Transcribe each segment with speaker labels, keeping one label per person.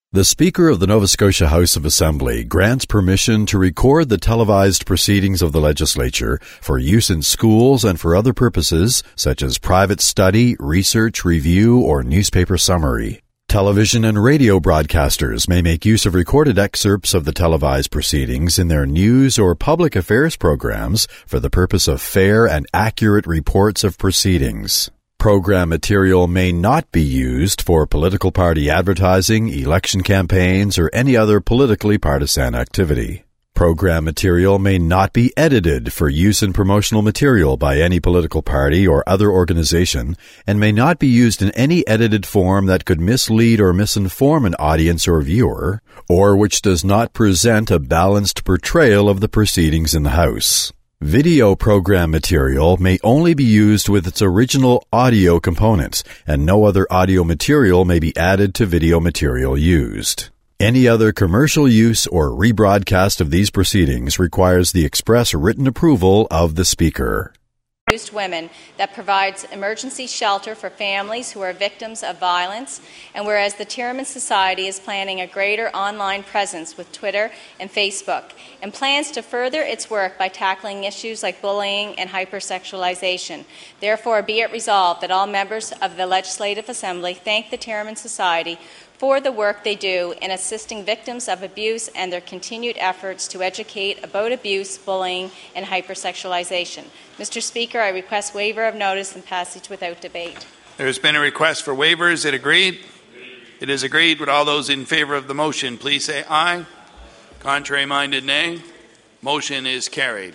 Speaker 1: The Speaker of the Nova Scotia House of Assembly grants permission to record the televised proceedings of the legislature for use in schools and for other purposes such as private study, research, review, or newspaper summary. Television and radio broadcasters may make use of recorded excerpts of the televised proceedings in their news or public affairs programs for the purpose of fair and accurate reports of proceedings. Program material may not be used for political party advertising, election campaigns, or any other politically partisan activity. Program material may not be edited for use in promotional material by any political party or other organization, and may not be used in any edited form that could mislead or misinform an audience or viewer, or which does not present a balanced portrayal of the proceedings in the House. Video program material may only be used with its original audio components, and no other audio material may be added to video material used. Any other commercial use or rebroadcast of these proceedings requires the express written approval of the Speaker.
Speaker 2: Women that provides emergency shelter for families who are victims of violence, and whereas the Tyriman Society is planning a greater online presence with Twitter and Facebook and plans to further its work by tackling issues like bullying and hypersexualization. Therefore, be it resolved that all members of the Legislative Assembly thank the Tyriman Society for the work they do in assisting victims of abuse and their continued efforts to educate about abuse, bullying, and hypersexualization. Mr. Speaker, I request waiver of notice and passage without debate.
Speaker 3: There has been a request for waiver. Is it agreed? It is agreed. Would all those in favour of the motion please say aye. Contrary-minded, nay. Motion is carried.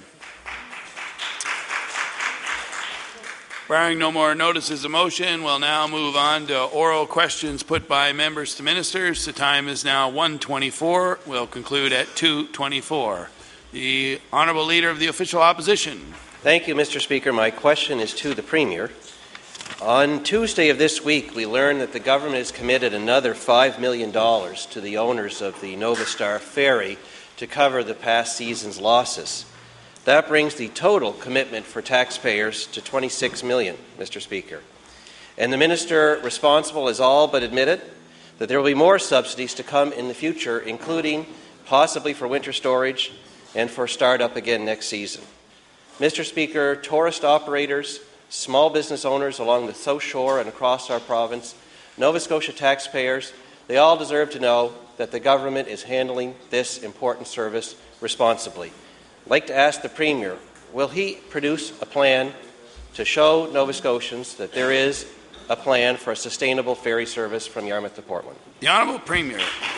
Speaker 3: Barring no more notices of motion, we'll now move on to oral questions put by members to ministers. The time is now 1:24. We'll conclude at 2:24. The Honourable Leader of the Official Opposition.
Speaker 4: Thank you, Mr. Speaker. My question is to the Premier. On Tuesday of this week, we learned that the government has committed another $5 million to the owners of the Nova Star ferry to cover the past season's losses. That brings the total commitment for taxpayers to $26 million, Mr. Speaker. And the minister responsible has all but admitted that there will be more subsidies to come in the future, including possibly for winter storage and for start-up again next season. Mr. Speaker, tourist operators, small business owners along the South Shore and across our province, Nova Scotia taxpayers, they all deserve to know that the government is handling this important service responsibly. I'd like to ask the Premier, will he produce a plan to show Nova Scotians that there is a plan for a sustainable ferry service from Yarmouth to Portland?
Speaker 3: The Honourable Premier.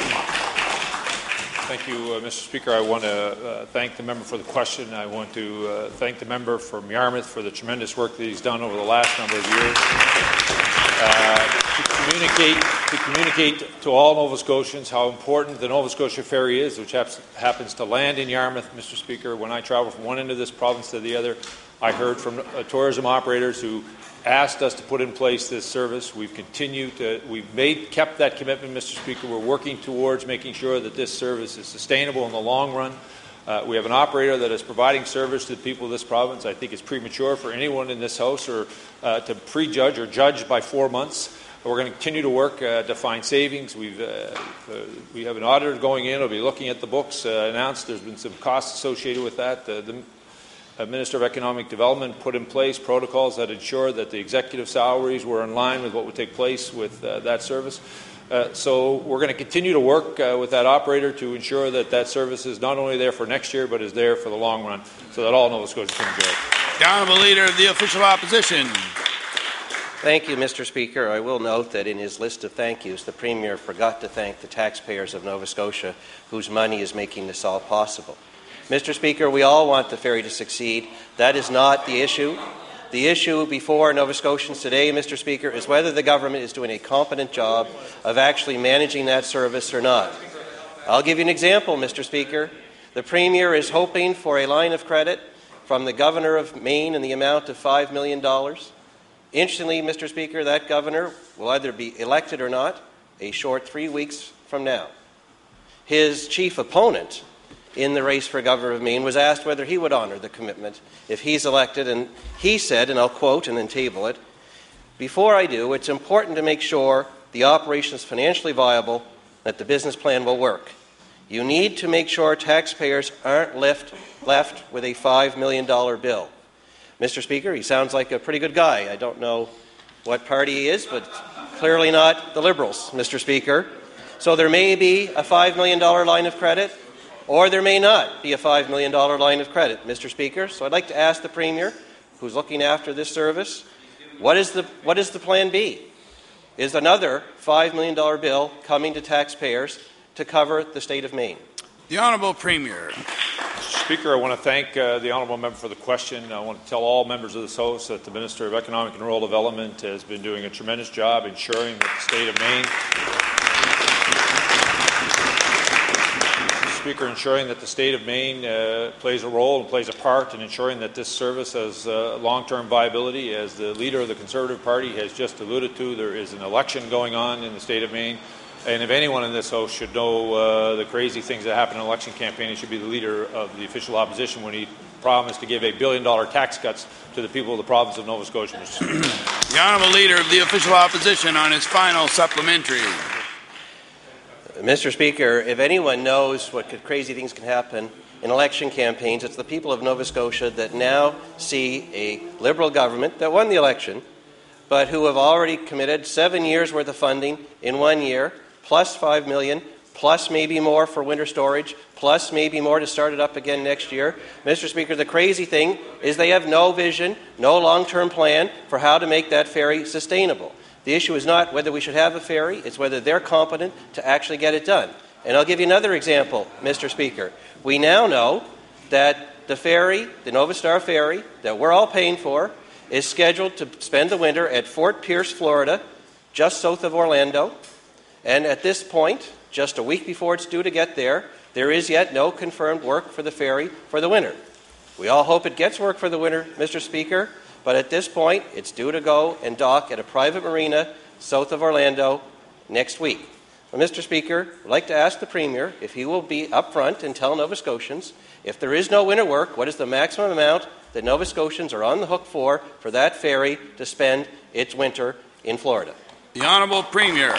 Speaker 5: Thank you, Mr. Speaker. I want to thank the member for the question. I want to thank the member from Yarmouth for the tremendous work that he's done over the last number of years. To communicate to all Nova Scotians how important the Nova Scotia ferry is, which happens to land in Yarmouth, Mr. Speaker. When I travel from one end of this province to the other, I heard from tourism operators who asked us to put in place this service. We've kept that commitment, Mr. Speaker. We're working towards making sure that this service is sustainable in the long run. We have an operator that is providing service to the people of this province. I think it's premature for anyone in this House or to prejudge or judge by 4 months. We're going to continue to work to find savings. We have an auditor going in. We'll be looking at the books announced. There's been some costs associated with that. The Minister of Economic Development put in place protocols that ensure that the executive salaries were in line with what would take place with that service. So we're going to continue to work with that operator to ensure that that service is not only there for next year, but is there for the long run, so that all Nova Scotians can enjoy it.
Speaker 3: The Honourable Leader of the Official Opposition.
Speaker 4: Thank you, Mr. Speaker. I will note that in his list of thank yous, the Premier forgot to thank the taxpayers of Nova Scotia, whose money is making this all possible. Mr. Speaker, we all want the ferry to succeed. That is not the issue. The issue before Nova Scotians today, Mr. Speaker, is whether the government is doing a competent job of actually managing that service or not. I'll give you an example, Mr. Speaker. The Premier is hoping for a line of credit from the Governor of Maine in the amount of $5 million. Instantly, Mr. Speaker, that governor will either be elected or not a short 3 weeks from now. His chief opponent in the race for Governor of Maine was asked whether he would honour the commitment if he's elected, and he said, and I'll quote and then table it, "Before I do, it's important to make sure the operation is financially viable that the business plan will work. You need to make sure taxpayers aren't left with a $5 million bill. Mr. Speaker, he sounds like a pretty good guy. I don't know what party he is, but clearly not the Liberals, Mr. Speaker. So there may be a $5 million line of credit, or there may not be a $5 million line of credit, Mr. Speaker. So I'd like to ask the Premier, who's looking after this service, what is the plan B? Is another $5 million bill coming to taxpayers to cover the state of Maine?
Speaker 3: The Honourable Premier.
Speaker 5: Mr. Speaker, I want to thank the honourable member for the question. I want to tell all members of this House that the Minister of Economic and Rural Development has been doing a tremendous job ensuring that the state of Maine, Mr. Speaker, ensuring that the state of Maine plays a role and plays a part in ensuring that this service has long-term viability. As the leader of the Conservative Party has just alluded to, there is an election going on in the state of Maine. And if anyone in this House should know the crazy things that happen in an election campaign, it should be the leader of the official opposition when he promised to give $1 billion tax cuts to the people of the province of Nova Scotia.
Speaker 3: The Honourable Leader of the official opposition on his final supplementary.
Speaker 4: Mr. Speaker, if anyone knows what crazy things can happen in election campaigns, it's the people of Nova Scotia that now see a Liberal government that won the election, but who have already committed 7 years' worth of funding in 1 year, plus $5 million, plus maybe more for winter storage, plus maybe more to start it up again next year. Mr. Speaker, the crazy thing is they have no vision, no long-term plan for how to make that ferry sustainable. The issue is not whether we should have a ferry, it's whether they're competent to actually get it done. And I'll give you another example, Mr. Speaker. We now know that the ferry, the Nova Star ferry, that we're all paying for, is scheduled to spend the winter at Fort Pierce, Florida, just south of Orlando. And at this point, just a week before it's due to get there, there is yet no confirmed work for the ferry for the winter. We all hope it gets work for the winter, Mr. Speaker, but at this point, it's due to go and dock at a private marina south of Orlando next week. Well, Mr. Speaker, I'd like to ask the Premier if he will be upfront and tell Nova Scotians, if there is no winter work, what is the maximum amount that Nova Scotians are on the hook for that ferry to spend its winter in Florida?
Speaker 3: The Honourable Premier.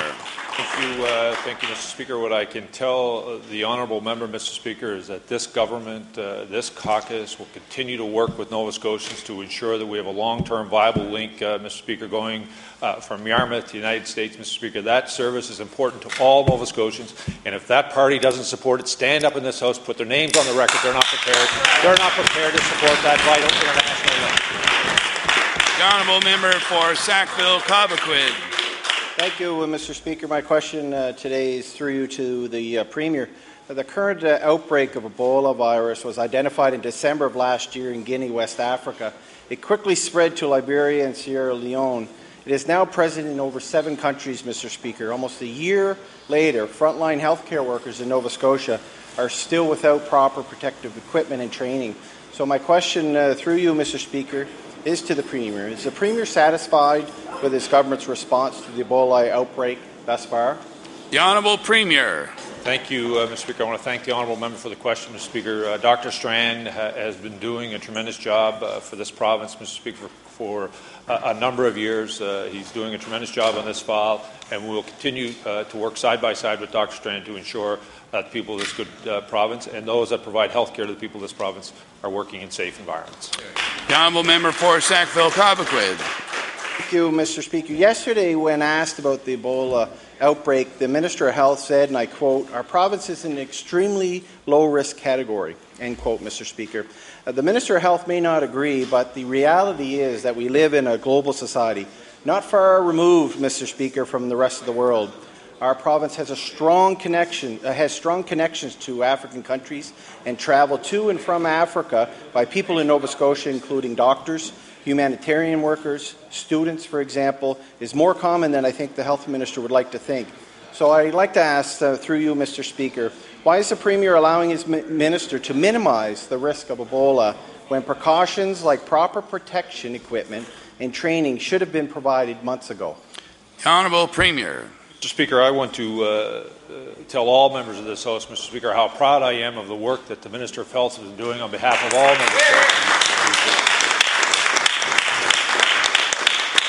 Speaker 5: Thank you, Mr. Speaker. What I can tell the honourable member, Mr. Speaker, is that this government, this caucus, will continue to work with Nova Scotians to ensure that we have a long-term viable link, Mr. Speaker, going from Yarmouth to the United States, Mr. Speaker. That service is important to all Nova Scotians, and if that party doesn't support it, stand up in this House, put their names on the record. They're not prepared. They're not prepared to support that vital international link.
Speaker 3: The Honourable Member for Sackville-Cobequid.
Speaker 6: Thank you, Mr. Speaker. My question today is through you to the Premier. The current outbreak of Ebola virus was identified in December of last year in Guinea, West Africa. It quickly spread to Liberia and Sierra Leone. It is now present in over 7 countries, Mr. Speaker. Almost a year later, frontline healthcare workers in Nova Scotia are still without proper protective equipment and training. So my question through you, Mr. Speaker, is to the Premier. Is the Premier satisfied with his government's response to the Ebola outbreak thus far?
Speaker 3: The Honourable Premier.
Speaker 5: Thank you, Mr. Speaker. I want to thank the honourable member for the question, Mr. Speaker. Dr. Strand has been doing a tremendous job for this province, Mr. Speaker, for a number of years. He's doing a tremendous job on this file, and we will continue to work side by side with Dr. Strand to ensure that the people of this good province and those that provide health care to the people of this province are working in safe environments.
Speaker 3: The honourable member for Sackville-Cobequid.
Speaker 6: Thank you, Mr. Speaker. Yesterday, when asked about the Ebola outbreak, the Minister of Health said, and I quote, "Our province is in an extremely low-risk category," end quote, Mr. Speaker. The Minister of Health may not agree, but the reality is that we live in a global society, not far removed, Mr. Speaker, from the rest of the world. Our province has strong connections to African countries, and travel to and from Africa by people in Nova Scotia, including doctors, humanitarian workers, students, for example, is more common than I think the Health Minister would like to think. So I'd like to ask, through you, Mr. Speaker, why is the Premier allowing his minister to minimize the risk of Ebola when precautions like proper protection equipment and training should have been provided months ago?
Speaker 3: The Honourable Premier.
Speaker 5: Mr. Speaker, I want to tell all members of this House, Mr. Speaker, how proud I am of the work that the Minister of Health has been doing on behalf of all members to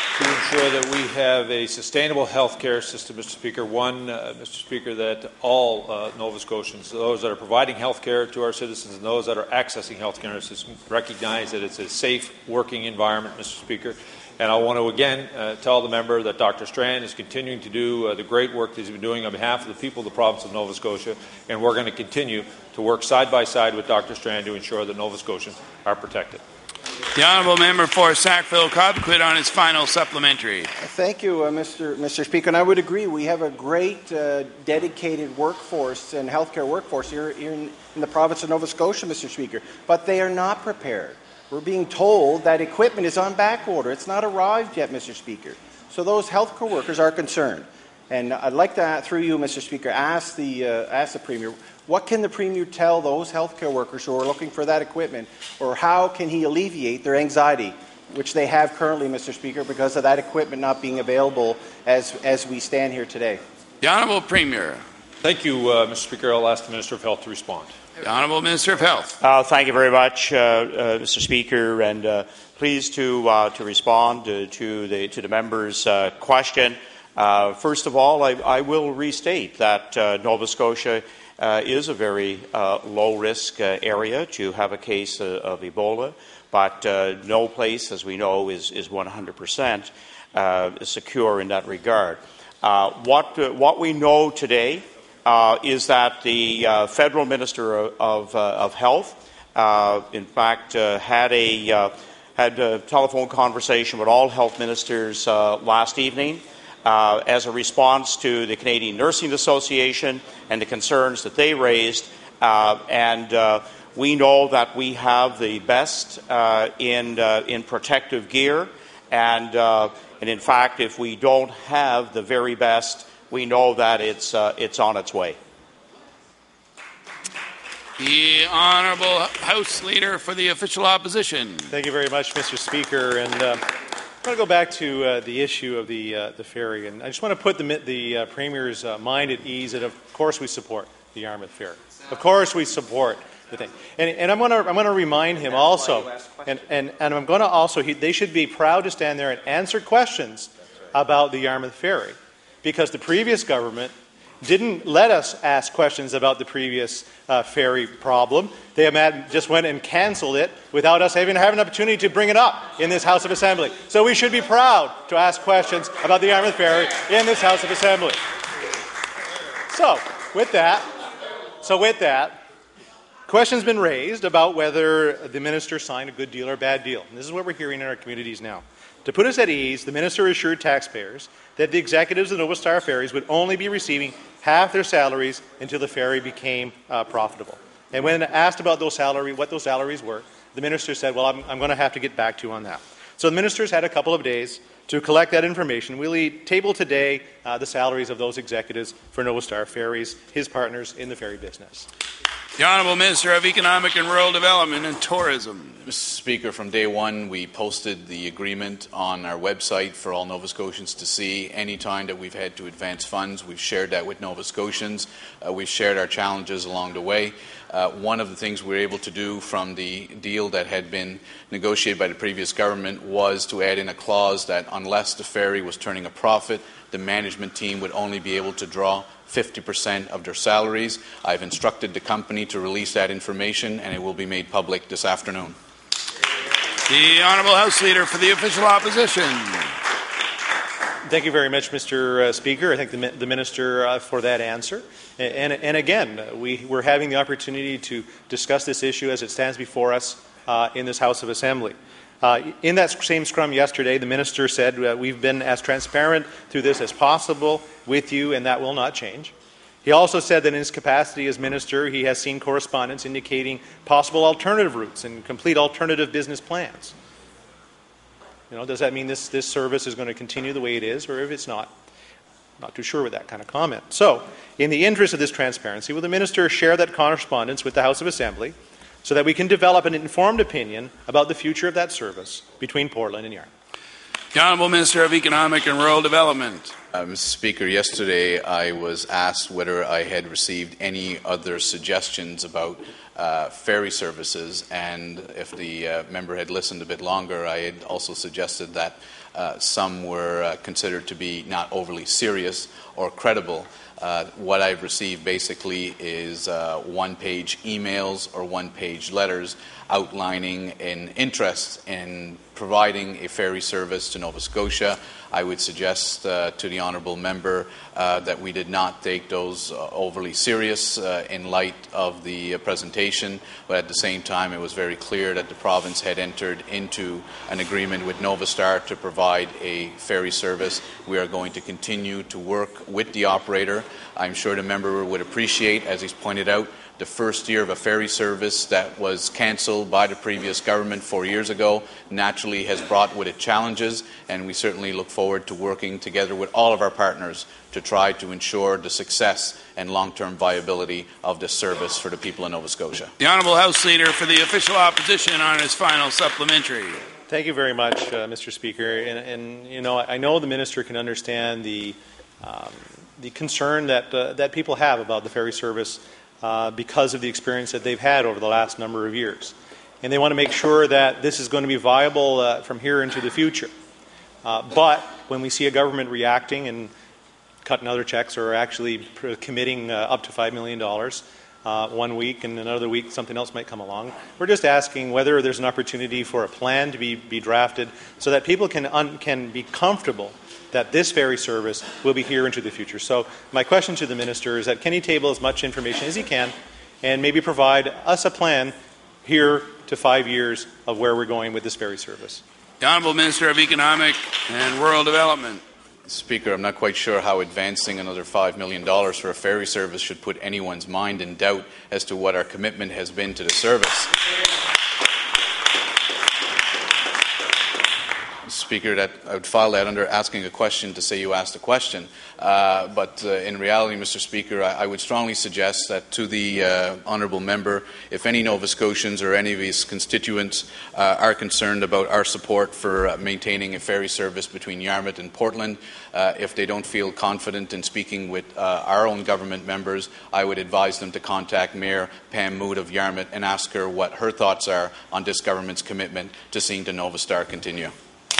Speaker 5: ensure that we have a sustainable health care system, Mr. Speaker. One, Mr. Speaker, that all Nova Scotians, those that are providing health care to our citizens and those that are accessing health care recognize that it's a safe working environment, Mr. Speaker. And I want to again tell the member that Dr. Strand is continuing to do the great work that he's been doing on behalf of the people of the province of Nova Scotia, and we're going to continue to work side by side with Dr. Strand to ensure that Nova Scotians are protected.
Speaker 3: The honourable member for Sackville-Cobequid on his final supplementary.
Speaker 6: Thank you, Mr. Speaker. And I would agree. We have a great dedicated workforce and healthcare workforce here in the province of Nova Scotia, Mr. Speaker. But they are not prepared. We're being told that equipment is on back order. It's not arrived yet, Mr. Speaker. So those healthcare workers are concerned. And I'd like to, through you, Mr. Speaker, ask the Premier, what can the Premier tell those healthcare workers who are looking for that equipment, or how can he alleviate their anxiety, which they have currently, Mr. Speaker, because of that equipment not being available as we stand here today?
Speaker 3: The Honourable Premier.
Speaker 5: Thank you, Mr. Speaker. I'll ask the Minister of Health to respond.
Speaker 3: The Honourable Minister of Health.
Speaker 7: Thank you very much, Mr. Speaker, and pleased to respond to the member's question. First of all, I will restate that Nova Scotia is a very low-risk area to have a case of Ebola, but no place, as we know, is 100% secure in that regard. What we know today is that the Federal Minister of Health, in fact, had a telephone conversation with all health ministers last evening as a response to the Canadian Nursing Association and the concerns that they raised. And we know that we have the best in protective gear, and in fact, if we don't have the very best, we know that it's on its way.
Speaker 3: The Honourable House Leader for the Official Opposition.
Speaker 8: Thank you very much, Mr. Speaker. And I want to go back to the issue of the ferry, and I just want to put the Premier's mind at ease that, of course, we support the Yarmouth Ferry. Of course, we support the thing. And I'm going to remind him also, and I'm going to also, they should be proud to stand there and answer questions about the Yarmouth Ferry, because the previous government didn't let us ask questions about the previous ferry problem. They just went and cancelled it without us even having an opportunity to bring it up in this House of Assembly. So we should be proud to ask questions about the Yarmouth Ferry in this House of Assembly. So with that, question's been raised about whether the minister signed a good deal or a bad deal. And this is what we're hearing in our communities now. To put us at ease, the minister assured taxpayers that the executives of Nova Star Ferries would only be receiving half their salaries until the ferry became profitable. And when asked about what those salaries were, the minister said, well, I'm going to have to get back to you on that. So the minister's had a couple of days to collect that information. We'll table today the salaries of those executives for Nova Star Ferries, his partners in the ferry business.
Speaker 3: The Honourable Minister of Economic and Rural Development and Tourism.
Speaker 9: Mr. Speaker, from day one we posted the agreement on our website for all Nova Scotians to see. Any time that we've had to advance funds, we've shared that with Nova Scotians. We've shared our challenges along the way. One of the things we were able to do from the deal that had been negotiated by the previous government was to add in a clause that unless the ferry was turning a profit, the management team would only be able to draw 50% of their salaries. I've instructed the company to release that information, and it will be made public this afternoon.
Speaker 3: The Honourable House Leader for the Official Opposition.
Speaker 8: Thank you very much, Mr. Speaker. I thank the Minister for that answer. And again, we're having the opportunity to discuss this issue as it stands before us in this House of Assembly. In that same scrum yesterday, the Minister said we've been as transparent through this as possible with you, and that will not change. He also said that in his capacity as Minister, he has seen correspondence indicating possible alternative routes and complete alternative business plans. Does that mean this service is going to continue the way it is, or if it's not? Not too sure with that kind of comment. So, in the interest of this transparency, will the Minister share that correspondence with the House of Assembly so that we can develop an informed opinion about the future of that service between Portland and Yarmouth?
Speaker 3: The Honourable Minister of Economic and Rural Development.
Speaker 9: Mr. Speaker, yesterday I was asked whether I had received any other suggestions about ferry services, and if the member had listened a bit longer, I had also suggested that some were considered to be not overly serious or credible. What I've received basically is one-page emails or one-page letters outlining an interest in providing a ferry service to Nova Scotia. I would suggest to the honourable member that we did not take those overly serious in light of the presentation, but at the same time it was very clear that the province had entered into an agreement with Nova Star to provide a ferry service. We are going to continue to work with the operator. I'm sure the member would appreciate, as he's pointed out, the first year of a ferry service that was cancelled by the previous government 4 years ago naturally has brought with it challenges, and we certainly look forward to working together with all of our partners to try to ensure the success and long-term viability of this service for the people of Nova Scotia.
Speaker 3: The Honourable House Leader for the Official Opposition on his final supplementary.
Speaker 8: Thank you very much, Mr. Speaker. And you know, I know the minister can understand the concern that people have about the ferry service because of the experience that they've had over the last number of years. And they want to make sure that this is going to be viable from here into the future. But when we see a government reacting and cutting other checks or actually committing up to $5 million 1 week and another week something else might come along, we're just asking whether there's an opportunity for a plan to be drafted so that people can be comfortable that this ferry service will be here into the future. So my question to the minister is that can he table as much information as he can and maybe provide us a plan here to 5 years of where we're going with this ferry service.
Speaker 3: The Honourable Minister of Economic and Rural Development.
Speaker 9: Speaker, I'm not quite sure how advancing another $5 million for a ferry service should put anyone's mind in doubt as to what our commitment has been to the service. Speaker, that I would file that under asking a question to say you asked a question. But in reality, Mr. Speaker, I would strongly suggest that to the honourable member, if any Nova Scotians or any of his constituents are concerned about our support for maintaining a ferry service between Yarmouth and Portland, if they don't feel confident in speaking with our own government members, I would advise them to contact Mayor Pam Mood of Yarmouth and ask her what her thoughts are on this government's commitment to seeing the Nova Star continue.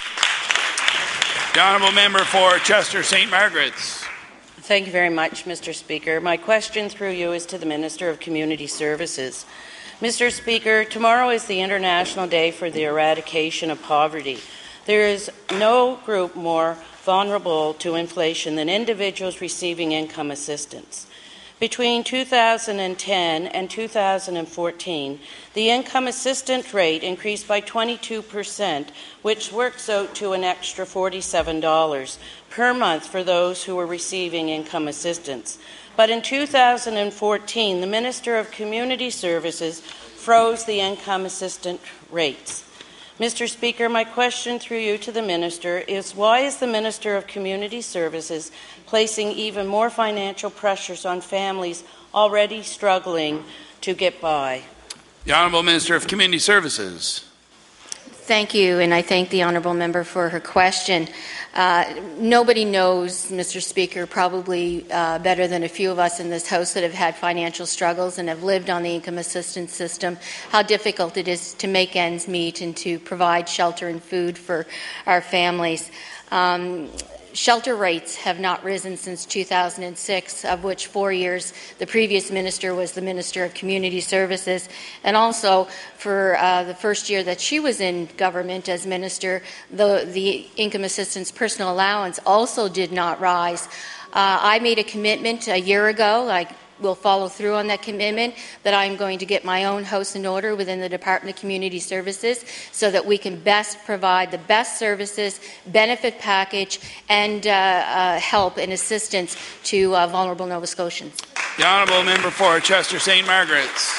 Speaker 3: The Honourable Member for Chester St. Margaret's.
Speaker 10: Thank you very much, Mr. Speaker. My question through you is to the Minister of Community Services. Mr. Speaker, tomorrow is the International Day for the Eradication of Poverty. There is no group more vulnerable to inflation than individuals receiving income assistance. Between 2010 and 2014, the income assistance rate increased by 22%, which works out to an extra $47 per month for those who were receiving income assistance. But in 2014, the Minister of Community Services froze the income assistance rates. Mr. Speaker, my question through you to the Minister is why is the Minister of Community Services placing even more financial pressures on families already struggling to get by?
Speaker 3: The Honourable Minister of Community Services.
Speaker 11: Thank you, and I thank the Honourable Member for her question. Nobody knows, Mr. Speaker, probably better than a few of us in this House that have had financial struggles and have lived on the income assistance system, how difficult it is to make ends meet and to provide shelter and food for our families. Shelter rates have not risen since 2006, of which 4 years the previous minister was the Minister of Community Services. And also, for the first year that she was in government as minister, the income assistance personal allowance also did not rise. I made a commitment a year ago. I will follow through on that commitment, that I'm going to get my own house in order within the Department of Community Services so that we can best provide the best services, benefit package, and help and assistance to vulnerable Nova Scotians.
Speaker 3: The Honourable Member for Chester St. Margaret's.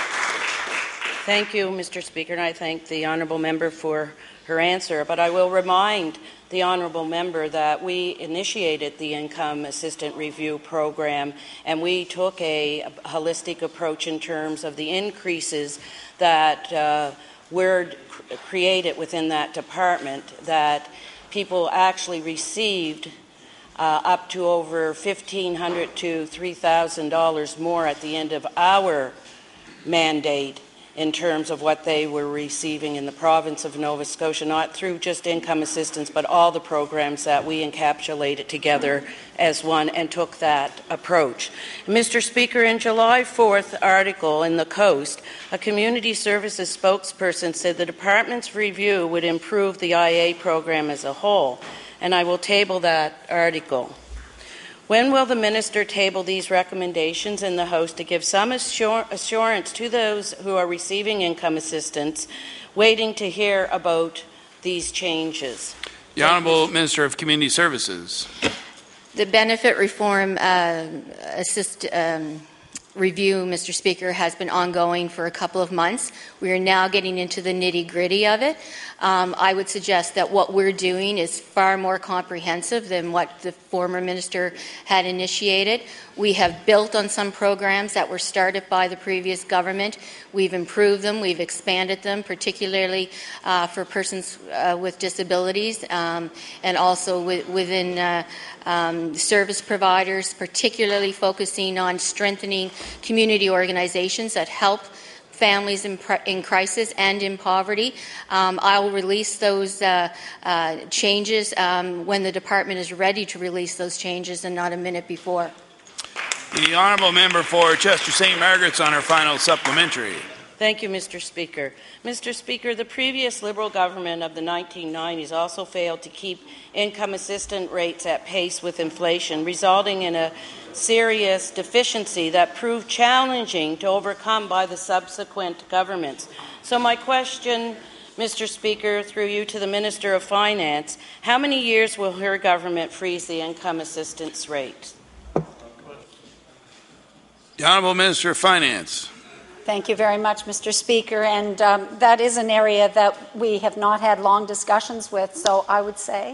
Speaker 10: Thank you, Mr. Speaker, and I thank the Honourable Member for her answer. But I will remind the Honourable Member that we initiated the Income Assistant Review Program, and we took a holistic approach in terms of the increases that were created within that department, that people actually received up to over $1,500 to $3,000 more at the end of our mandate in terms of what they were receiving in the province of Nova Scotia, not through just income assistance, but all the programs that we encapsulated together as one and took that approach. Mr. Speaker, in July 4th article in The Coast, a community services spokesperson said the department's review would improve the IA program as a whole, and I will table that article. When will the minister table these recommendations in the House to give some assurance to those who are receiving income assistance, waiting to hear about these changes?
Speaker 3: The Honourable Minister of Community Services.
Speaker 11: The benefit reform review, Mr. Speaker, has been ongoing for a couple of months. We are now getting into the nitty-gritty of it. I would suggest that what we're doing is far more comprehensive than what the former minister had initiated. We have built on some programs that were started by the previous government. We've improved them, we've expanded them, particularly for persons with disabilities, and also within service providers, particularly focusing on strengthening community organizations that help families in crisis and in poverty. I will release those changes when the department is ready to release those changes and not a minute before.
Speaker 3: The Honourable Member for Chester St. Margaret's on her final supplementary.
Speaker 10: Thank you, Mr. Speaker. Mr. Speaker, the previous Liberal government of the 1990s also failed to keep income assistance rates at pace with inflation, resulting in a serious deficiency that proved challenging to overcome by the subsequent governments. So my question, Mr. Speaker, through you to the Minister of Finance, how many years will her government freeze the income assistance rate?
Speaker 3: The Honourable Minister of Finance.
Speaker 12: Thank you very much, Mr. Speaker. And that is an area that we have not had long discussions with, so I would say.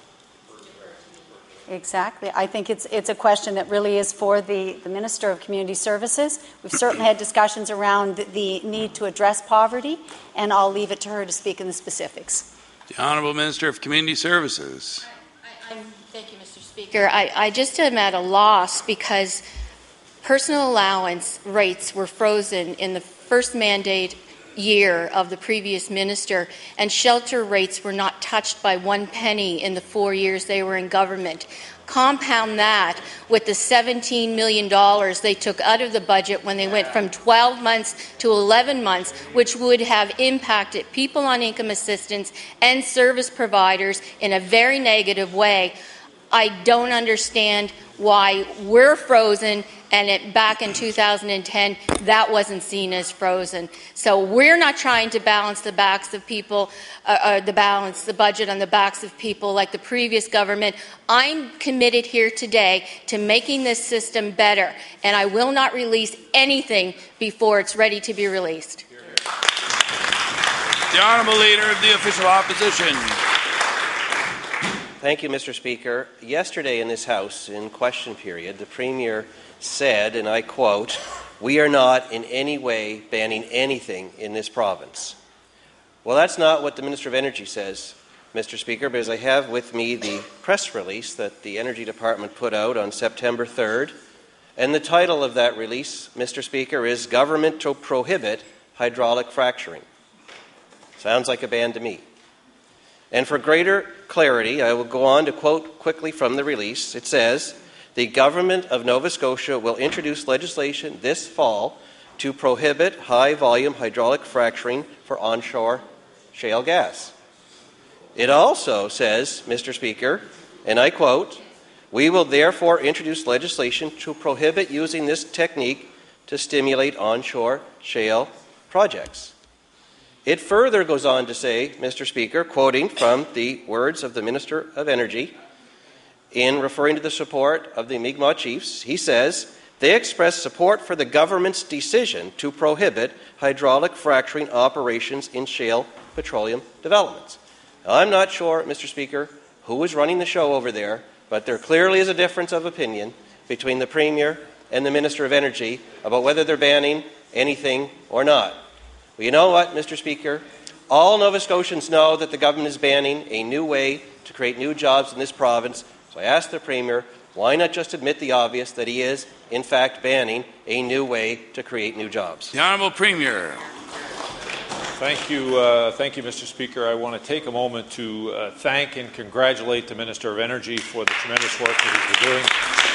Speaker 12: Exactly. I think it's a question that really is for the Minister of Community Services. We've certainly had discussions around the need to address poverty, and I'll leave it to her to speak in the specifics.
Speaker 3: The Honourable Minister of Community Services.
Speaker 11: Thank you, Mr. Speaker. I just am at a loss because personal allowance rates were frozen in the first mandate year of the previous minister, and shelter rates were not touched by 1 penny in the 4 years they were in government. Compound that with the $17 million they took out of the budget when they went from 12 months to 11 months, which would have impacted people on income assistance and service providers in a very negative way. I don't understand why we're frozen and back in 2010 that wasn't seen as frozen. So we're not trying to balance the backs of people, the budget on the backs of people like the previous government. I'm committed here today to making this system better, and I will not release anything before it's ready to be released.
Speaker 3: The Honourable Leader of the Official Opposition.
Speaker 4: Thank you, Mr. Speaker. Yesterday in this House, in question period, the Premier said, and I quote, "We are not in any way banning anything in this province." Well, that's not what the Minister of Energy says, Mr. Speaker, because I have with me the press release that the Energy Department put out on September 3rd, and the title of that release, Mr. Speaker, is "Government to Prohibit Hydraulic Fracturing." Sounds like a ban to me. And for greater clarity, I will go on to quote quickly from the release. It says, "The Government of Nova Scotia will introduce legislation this fall to prohibit high-volume hydraulic fracturing for onshore shale gas." It also says, Mr. Speaker, and I quote, "We will therefore introduce legislation to prohibit using this technique to stimulate onshore shale projects." It further goes on to say, Mr. Speaker, quoting from the words of the Minister of Energy, in referring to the support of the Mi'kmaq Chiefs, he says, "They express support for the government's decision to prohibit hydraulic fracturing operations in shale petroleum developments." Now, I'm not sure, Mr. Speaker, who is running the show over there, but there clearly is a difference of opinion between the Premier and the Minister of Energy about whether they're banning anything or not. Well, you know what, Mr. Speaker? All Nova Scotians know that the government is banning a new way to create new jobs in this province. So I ask the Premier, why not just admit the obvious, that he is, in fact, banning a new way to create new jobs?
Speaker 3: The Honourable Premier.
Speaker 5: Thank you, Mr. Speaker. I want to take a moment to thank and congratulate the Minister of Energy for the tremendous work that he's been doing.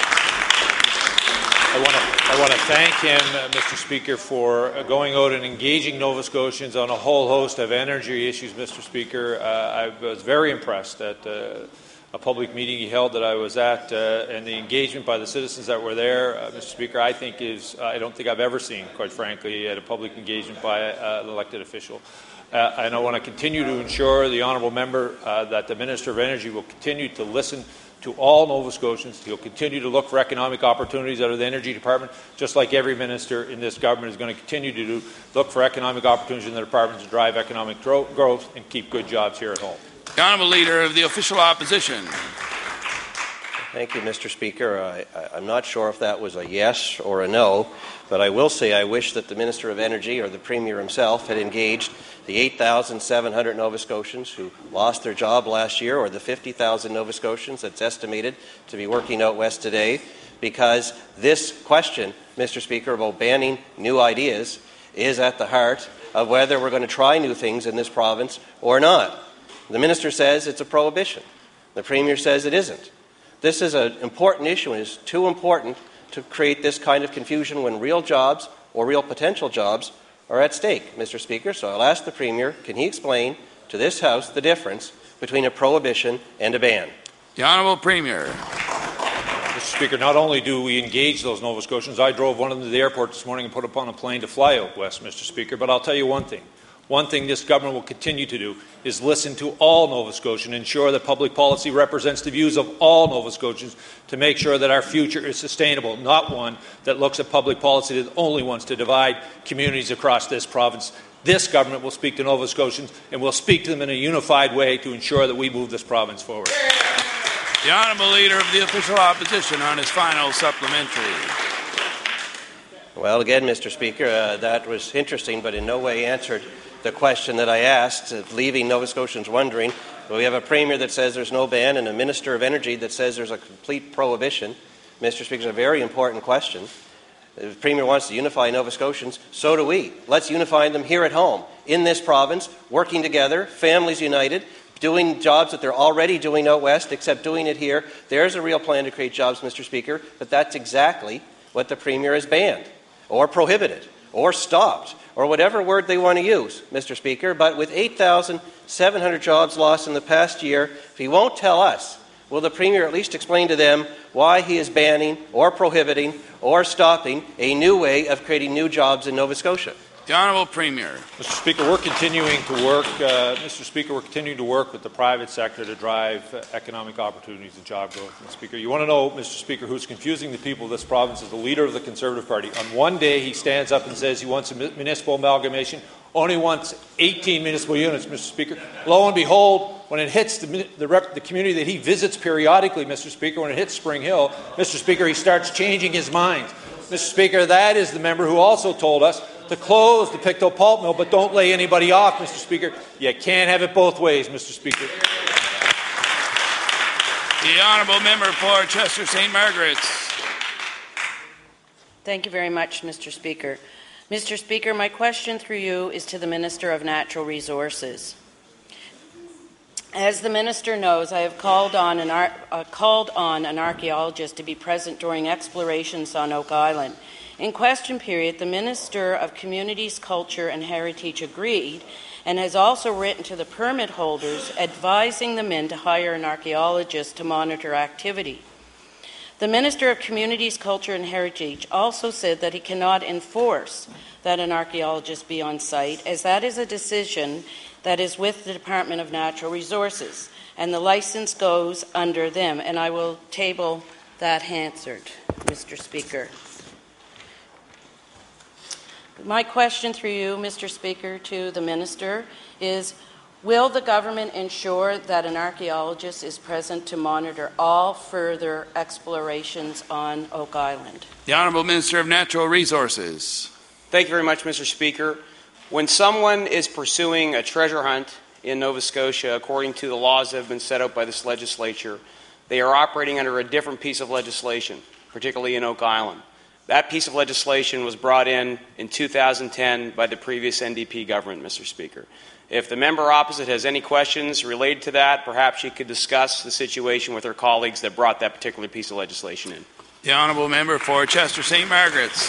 Speaker 5: I want to thank him, Mr. Speaker, for going out and engaging Nova Scotians on a whole host of energy issues, Mr. Speaker. I was very impressed at a public meeting he held that I was at, and the engagement by the citizens that were there, Mr. Speaker, I don't think I've ever seen, quite frankly, at a public engagement by an elected official. And I want to continue to ensure the honourable member that the Minister of Energy will continue to listen to all Nova Scotians. He'll continue to look for economic opportunities out of the Energy Department, just like every minister in this government is going to continue to do, look for economic opportunities in the department to drive economic growth and keep good jobs here at home.
Speaker 3: The Honourable Leader of the Official Opposition.
Speaker 4: Thank you, Mr. Speaker. I'm not sure if that was a yes or a no, but I will say I wish that the Minister of Energy or the Premier himself had engaged the 8,700 Nova Scotians who lost their job last year, or the 50,000 Nova Scotians that's estimated to be working out west today, because this question, Mr. Speaker, about banning new ideas is at the heart of whether we're going to try new things in this province or not. The Minister says it's a prohibition. The Premier says it isn't. This is an important issue, and it's too important to create this kind of confusion when real jobs or real potential jobs are at stake, Mr. Speaker. So I'll ask the Premier, can he explain to this House the difference between a prohibition and a ban?
Speaker 3: The Honourable Premier.
Speaker 5: Mr. Speaker, not only do we engage those Nova Scotians, I drove one of them to the airport this morning and put up on a plane to fly out west, Mr. Speaker, but I'll tell you one thing. One thing this government will continue to do is listen to all Nova Scotians and ensure that public policy represents the views of all Nova Scotians to make sure that our future is sustainable, not one that looks at public policy that only wants to divide communities across this province. This government will speak to Nova Scotians and will speak to them in a unified way to ensure that we move this province forward.
Speaker 3: The Honourable Leader of the Official Opposition on his final supplementary.
Speaker 4: Well, again, Mr. Speaker, that was interesting, but in no way answered the question that I asked, leaving Nova Scotians wondering. We have a Premier that says there's no ban and a Minister of Energy that says there's a complete prohibition. Mr. Speaker, it's a very important question. The Premier wants to unify Nova Scotians. So do we. Let's unify them here at home, in this province, working together, families united, doing jobs that they're already doing out west, except doing it here. There's a real plan to create jobs, Mr. Speaker, but that's exactly what the Premier has banned, or prohibited, or stopped, or whatever word they want to use, Mr. Speaker. But with 8,700 jobs lost in the past year, if he won't tell us, will the Premier at least explain to them why he is banning or prohibiting or stopping a new way of creating new jobs in Nova Scotia?
Speaker 3: The Honourable Premier.
Speaker 5: Mr. Speaker, we're continuing to work. We're continuing to work with the private sector to drive economic opportunities and job growth. Mr. Speaker, you want to know, Mr. Speaker, who's confusing the people of this province is the leader of the Conservative Party. On one day, he stands up and says he wants a municipal amalgamation, only wants 18 municipal units, Mr. Speaker. Lo and behold, when it hits the community that he visits periodically, Mr. Speaker, when it hits Spring Hill, Mr. Speaker, he starts changing his mind. Mr. Speaker, that is the member who also told us to close the Pictou pulp mill, but don't lay anybody off, Mr. Speaker. You can't have it both ways, Mr. Speaker.
Speaker 3: The Honourable Member for Chester St. Margaret's.
Speaker 10: Thank you very much, Mr. Speaker. Mr. Speaker, my question through you is to the Minister of Natural Resources. As the Minister knows, I have called on an archaeologist to be present during explorations on Oak Island. In question period, the Minister of Communities, Culture and Heritage agreed and has also written to the permit holders advising the Min to hire an archaeologist to monitor activity. The Minister of Communities, Culture and Heritage also said that he cannot enforce that an archaeologist be on site, as that is a decision that is with the Department of Natural Resources, and the license goes under them. And I will table that answered, Mr. Speaker. My question through you, Mr. Speaker, to the Minister is, will the government ensure that an archaeologist is present to monitor all further explorations on Oak Island?
Speaker 3: The Honourable Minister of Natural Resources.
Speaker 13: Thank you very much, Mr. Speaker. When someone is pursuing a treasure hunt in Nova Scotia, according to the laws that have been set out by this legislature, they are operating under a different piece of legislation, particularly in Oak Island. That piece of legislation was brought in 2010 by the previous NDP government, Mr. Speaker. If the member opposite has any questions related to that, perhaps she could discuss the situation with her colleagues that brought that particular piece of legislation in.
Speaker 3: The honourable member for Chester St. Margaret's.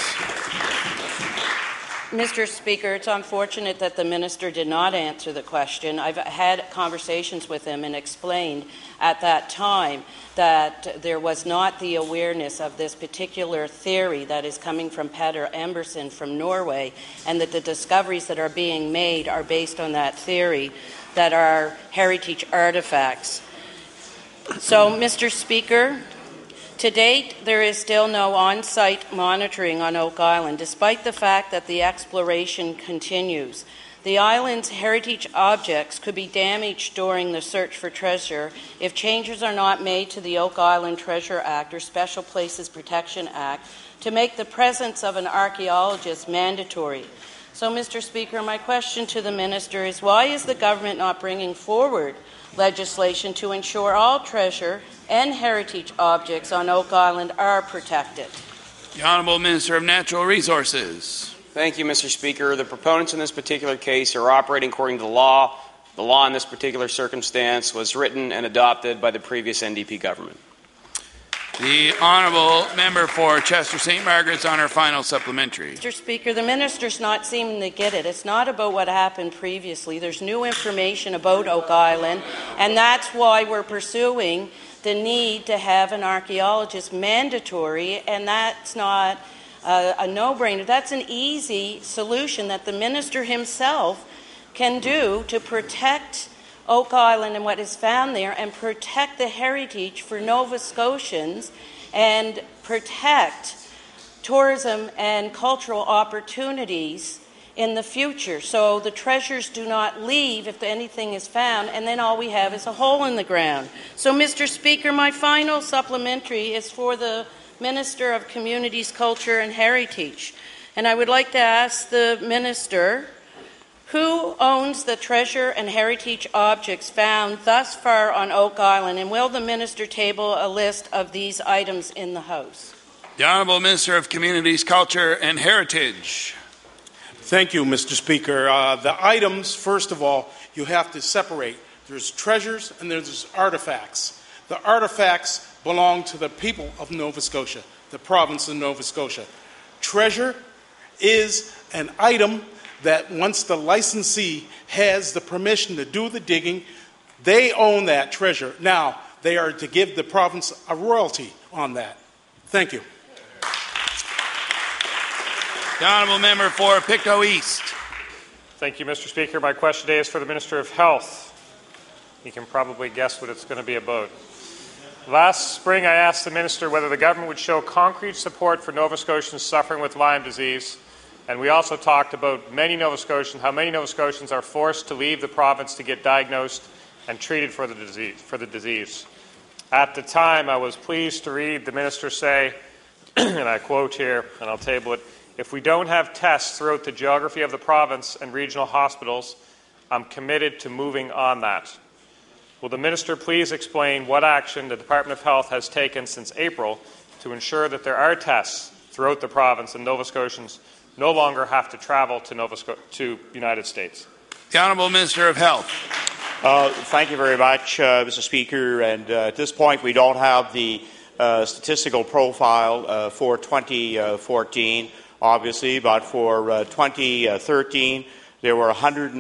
Speaker 10: Mr. Speaker, it's unfortunate that the minister did not answer the question. I've had conversations with him and explained at that time that there was not the awareness of this particular theory that is coming from Petter Emberson from Norway, and that the discoveries that are being made are based on that theory that are heritage artifacts. So, Mr. Speaker, to date, there is still no on-site monitoring on Oak Island, despite the fact that the exploration continues. The island's heritage objects could be damaged during the search for treasure if changes are not made to the Oak Island Treasure Act or Special Places Protection Act to make the presence of an archaeologist mandatory. So, Mr. Speaker, my question to the minister is, why is the government not bringing forward legislation to ensure all treasure and heritage objects on Oak Island are protected?
Speaker 3: The Honourable Minister of Natural Resources.
Speaker 13: Thank you, Mr. Speaker. The proponents in this particular case are operating according to the law. The law in this particular circumstance was written and adopted by the previous NDP government.
Speaker 3: The honourable member for Chester St. Margaret's on her final supplementary.
Speaker 10: Mr. Speaker, the minister's not seeming to get it. It's not about what happened previously. There's new information about Oak Island, and that's why we're pursuing the need to have an archaeologist mandatory, and that's not a no-brainer. That's an easy solution that the minister himself can do to protect Oak Island and what is found there, and protect the heritage for Nova Scotians, and protect tourism and cultural opportunities in the future. So the treasures do not leave if anything is found, and then all we have is a hole in the ground. So, Mr. Speaker, my final supplementary is for the Minister of Communities, Culture and Heritage. And I would like to ask the Minister, who owns the treasure and heritage objects found thus far on Oak Island, and will the Minister table a list of these items in the House?
Speaker 3: The Honourable Minister of Communities, Culture and Heritage.
Speaker 14: Thank you, Mr. Speaker. The items, first of all, you have to separate. There's treasures and there's artifacts. The artifacts belong to the people of Nova Scotia, the province of Nova Scotia. Treasure is an item that once the licensee has the permission to do the digging, they own that treasure. Now, they are to give the province a royalty on that. Thank you.
Speaker 3: The Honourable Member for Pictou East.
Speaker 5: Thank you, Mr. Speaker. My question today is for the Minister of Health. You can probably guess what it's going to be about. Last spring, I asked the Minister whether the government would show concrete support for Nova Scotians suffering with Lyme disease, and we also talked about how many Nova Scotians are forced to leave the province to get diagnosed and treated for the disease. At the time, I was pleased to read the Minister say, and I quote here, and I'll table it, "If we don't have tests throughout the geography of the province and regional hospitals, I'm committed to moving on that." Will the Minister please explain what action the Department of Health has taken since April to ensure that there are tests throughout the province and Nova Scotians no longer have to travel to United States?
Speaker 3: The Honourable Minister of Health.
Speaker 7: Thank you very much, Mr. Speaker. And at this point, we don't have the statistical profile for 2014, obviously, but for 2013, there were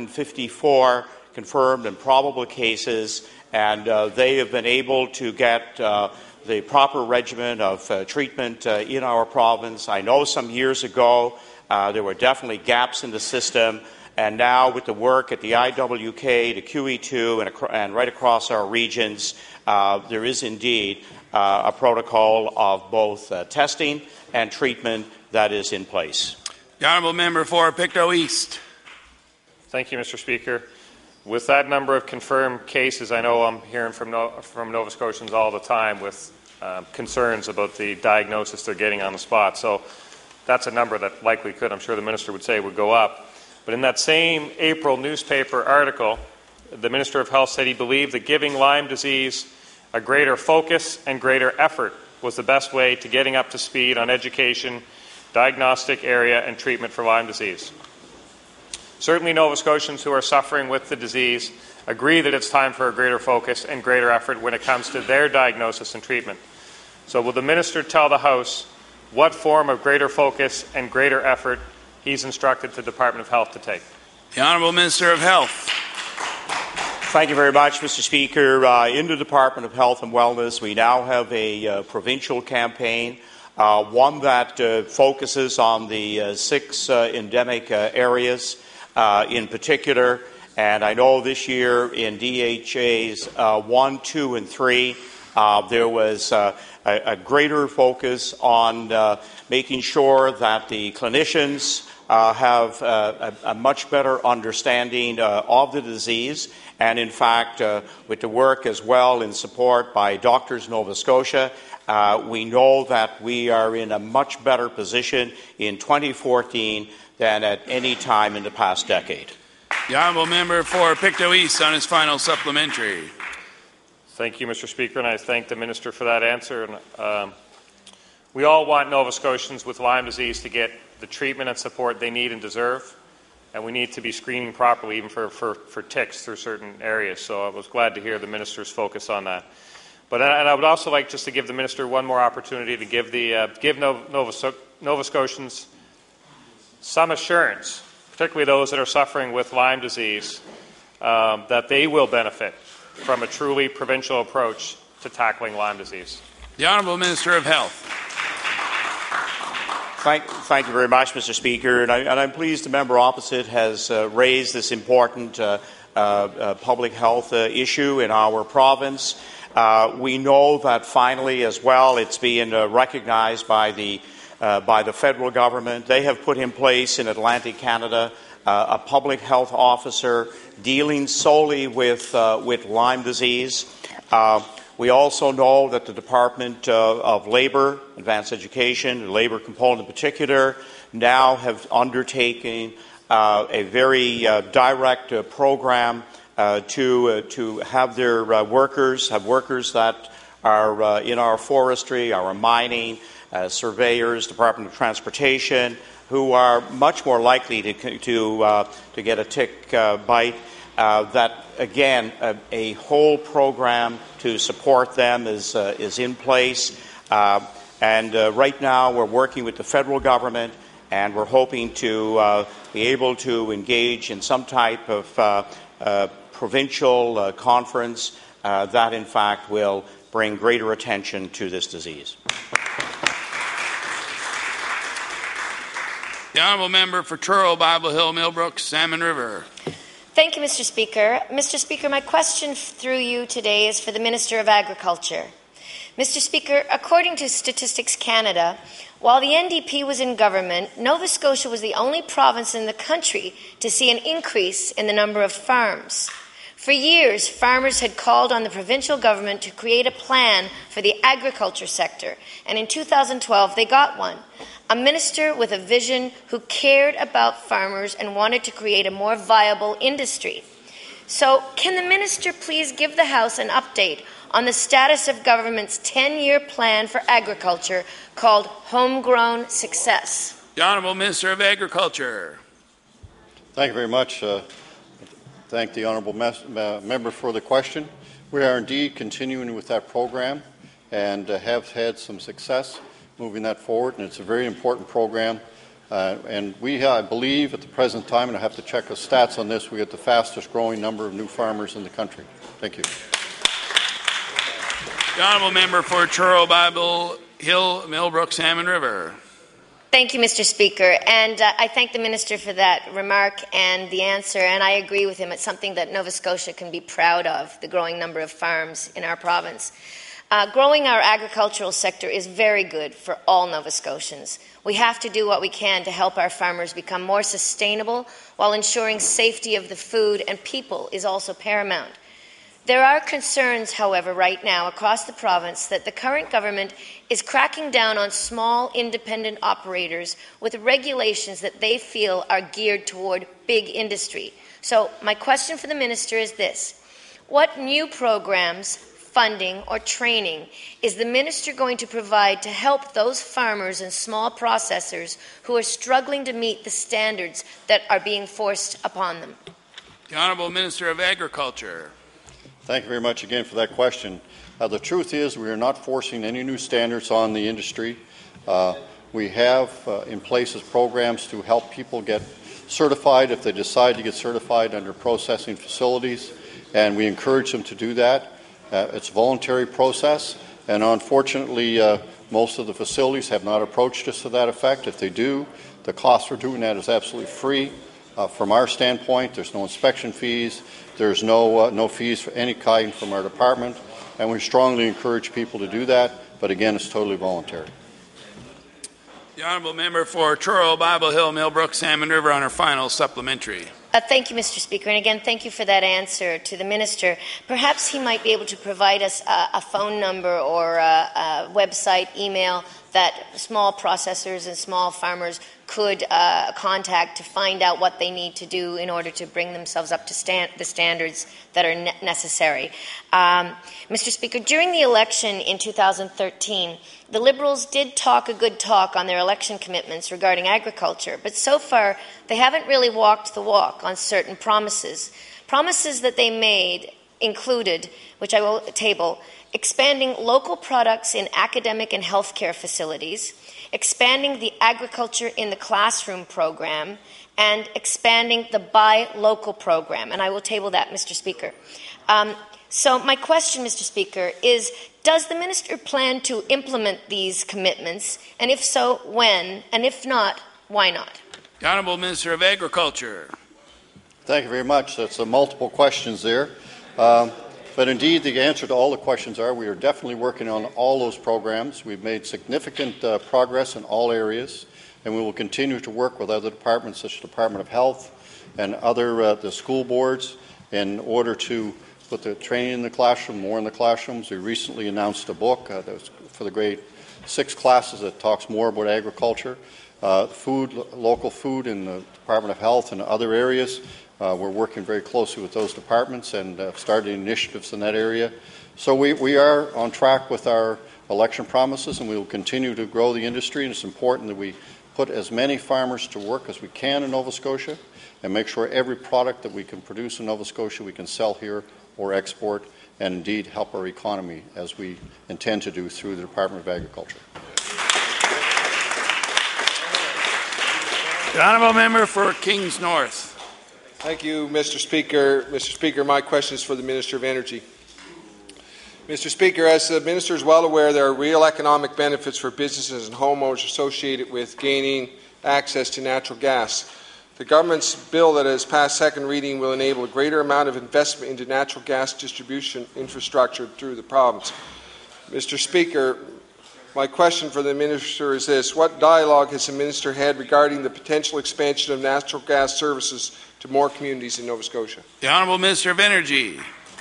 Speaker 7: 154 confirmed and probable cases, and they have been able to get the proper regimen of treatment in our province. I know some years ago there were definitely gaps in the system, and now with the work at the IWK, the QE2, and right across our regions, there is indeed a protocol of both testing and treatment that is in place.
Speaker 3: The Honourable Member for Pictou East.
Speaker 5: Thank you, Mr. Speaker. With that number of confirmed cases, I know I'm hearing from Nova Scotians all the time with concerns about the diagnosis they're getting on the spot. So that's a number that likely could, I'm sure the Minister would say, would go up. But in that same April newspaper article, the Minister of Health said he believed that giving Lyme disease a greater focus and greater effort was the best way to getting up to speed on education diagnostic area and treatment for Lyme disease. Certainly Nova Scotians who are suffering with the disease agree that it's time for a greater focus and greater effort when it comes to their diagnosis and treatment. So will the Minister tell the House what form of greater focus and greater effort he's instructed the Department of Health to take?
Speaker 3: The Honourable Minister of Health.
Speaker 7: Thank you very much, Mr. Speaker. In the Department of Health and Wellness, we now have a provincial campaign, one that focuses on the 6 endemic areas in particular. And I know this year in DHAs 1, 2, and 3, there was a greater focus on making sure that the clinicians have a much better understanding of the disease. And in fact, with the work as well in support by Doctors Nova Scotia, we know that we are in a much better position in 2014 than at any time in the past decade.
Speaker 3: The Honourable Member for Pictou East on his final supplementary.
Speaker 5: Thank you, Mr. Speaker, and I thank the Minister for that answer. And, we all want Nova Scotians with Lyme disease to get the treatment and support they need and deserve, and we need to be screening properly even for ticks through certain areas. So I was glad to hear the Minister's focus on that. But and I would also like just to give the Minister one more opportunity to give Nova Scotians some assurance, particularly those that are suffering with Lyme disease, that they will benefit from a truly provincial approach to tackling Lyme disease.
Speaker 3: The Honourable Minister of Health.
Speaker 7: Thank you very much, Mr. Speaker. And I'm pleased the member opposite has raised this important public health issue in our province. We know that finally, as well, it's being recognized by the federal government. They have put in place in Atlantic Canada a public health officer dealing solely with Lyme disease. We also know that the Department of Labour, Advanced Education, the Labour component in particular, now have undertaken a very direct program to have their workers that are in our forestry, our mining, surveyors, Department of Transportation, who are much more likely to get a tick bite. That again, a whole program to support them is in place, and right now we're working with the federal government, and we're hoping to be able to engage in some type of provincial conference that, in fact, will bring greater attention to this disease.
Speaker 3: The Honourable Member for Truro, Bible Hill, Millbrook, Salmon River.
Speaker 15: Thank you, Mr. Speaker. Mr. Speaker, my question through you today is for the Minister of Agriculture. Mr. Speaker, according to Statistics Canada, while the NDP was in government, Nova Scotia was the only province in the country to see an increase in the number of farms. For years, farmers had called on the provincial government to create a plan for the agriculture sector, and in 2012 they got one. A minister with a vision who cared about farmers and wanted to create a more viable industry. So, can the minister please give the House an update on the status of government's 10-year plan for agriculture called Homegrown Success?
Speaker 3: The Honourable Minister of Agriculture.
Speaker 16: Thank you very much. Thank the Honourable Member for the question. We are indeed continuing with that program and have had some success moving that forward, and it's a very important program. And we, I believe, at the present time, and I have to check the stats on this, we get the fastest growing number of new farmers in the country. Thank you.
Speaker 3: The Honourable Member for Truro, Bible Hill, Millbrook, Salmon River.
Speaker 15: Thank you, Mr. Speaker. And I thank the Minister for that remark and the answer, and I agree with him. It's something that Nova Scotia can be proud of, the growing number of farms in our province. Growing our agricultural sector is very good for all Nova Scotians. We have to do what we can to help our farmers become more sustainable while ensuring safety of the food and people is also paramount. There are concerns, however, right now across the province that the current government is cracking down on small independent operators with regulations that they feel are geared toward big industry. So my question for the Minister is this. What new programs, funding, or training is the minister going to provide to help those farmers and small processors who are struggling to meet the standards that are being forced upon them?
Speaker 3: The Honourable Minister of Agriculture.
Speaker 16: Thank you very much again for that question. The truth is we are not forcing any new standards on the industry. We have in place programs to help people get certified if they decide to get certified under processing facilities, and we encourage them to do that. It's a voluntary process, and unfortunately most of the facilities have not approached us to that effect. If they do, the cost for doing that is absolutely free. From our standpoint, there's no inspection fees, there's no fees for any kind from our department, and we strongly encourage people to do that, but again, it's totally voluntary.
Speaker 3: The Honourable Member for Truro, Bible Hill, Millbrook, Salmon River on her final supplementary.
Speaker 15: Thank you, Mr. Speaker. And again, thank you for that answer to the Minister. Perhaps he might be able to provide us a phone number or a website, email that small processors and small farmers could contact to find out what they need to do in order to bring themselves up to the standards that are necessary. Mr. Speaker, during the election in 2013, the Liberals did talk a good talk on their election commitments regarding agriculture, but so far they haven't really walked the walk on certain promises. Promises that they made included, which I will table, expanding local products in academic and healthcare facilities, expanding the agriculture in the classroom program, and expanding the Buy Local program. And I will table that, Mr. Speaker. So my question, Mr. Speaker, is does the minister plan to implement these commitments? And if so, when? And if not, why not?
Speaker 3: The Honourable Minister of Agriculture.
Speaker 16: Thank you very much. That's multiple questions there. But indeed, the answer to all the questions are we are definitely working on all those programs. We've made significant progress in all areas, and we will continue to work with other departments, such as the Department of Health and other the school boards, in order to put the training in the classroom, more in the classrooms. We recently announced a book that was for the grade 6 classes that talks more about agriculture, local food in the Department of Health and other areas. We're working very closely with those departments and started initiatives in that area. So we are on track with our election promises, and we will continue to grow the industry. And it's important that we put as many farmers to work as we can in Nova Scotia and make sure every product that we can produce in Nova Scotia we can sell here or export, and indeed help our economy as we intend to do through the Department of Agriculture.
Speaker 3: The Honourable Member for Kings North.
Speaker 17: Thank you, Mr. Speaker. Mr. Speaker, my question is for the Minister of Energy. Mr. Speaker, as the Minister is well aware, there are real economic benefits for businesses and homeowners associated with gaining access to natural gas. The government's bill that has passed second reading will enable a greater amount of investment into natural gas distribution infrastructure through the province. Mr. Speaker, my question for the Minister is this. What dialogue has the Minister had regarding the potential expansion of natural gas services to more communities in Nova Scotia?
Speaker 3: The Honourable Minister of Energy.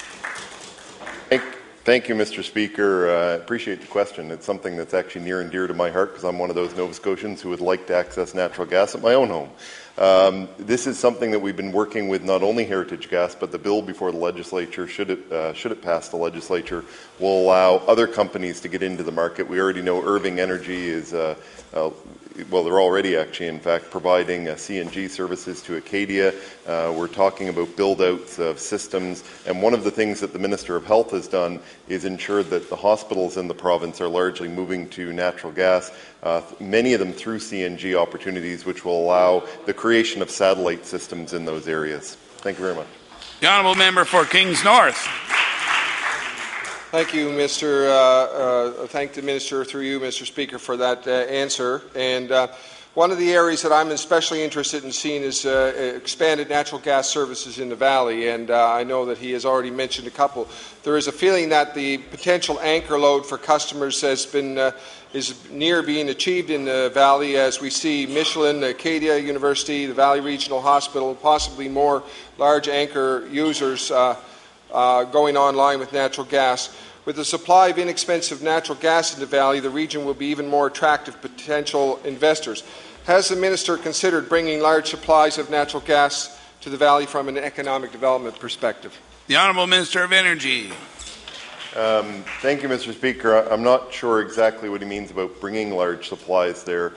Speaker 18: Thank you, Mr. Speaker. I appreciate the question. It's something that's actually near and dear to my heart because I'm one of those Nova Scotians who would like to access natural gas at my own home. This is something that we've been working with not only Heritage Gas, but the bill before the legislature, should it pass the legislature, will allow other companies to get into the market. We already know Irving Energy is, well, they're already actually, in fact, providing CNG services to Acadia. We're talking about build-outs of systems, and one of the things that the Minister of Health has done is ensure that the hospitals in the province are largely moving to natural gas, many of them through CNG opportunities, which will allow the creation of satellite systems in those areas. Thank you very much.
Speaker 3: The Honourable Member for Kings North.
Speaker 17: Thank you, Mr. Thank the Minister through you, Mr. Speaker, for that answer. And one of the areas that I'm especially interested in seeing is expanded natural gas services in the Valley, and I know that he has already mentioned a couple. There is a feeling that the potential anchor load for customers is near being achieved in the Valley, as we see Michelin, Acadia University, the Valley Regional Hospital, possibly more large anchor users going online with natural gas. With the supply of inexpensive natural gas in the Valley, the region will be even more attractive to potential investors. Has the Minister considered bringing large supplies of natural gas to the Valley from an economic development perspective?
Speaker 3: The Honourable Minister of Energy.
Speaker 18: Thank you, Mr. Speaker. I'm not sure exactly what he means about bringing large supplies there,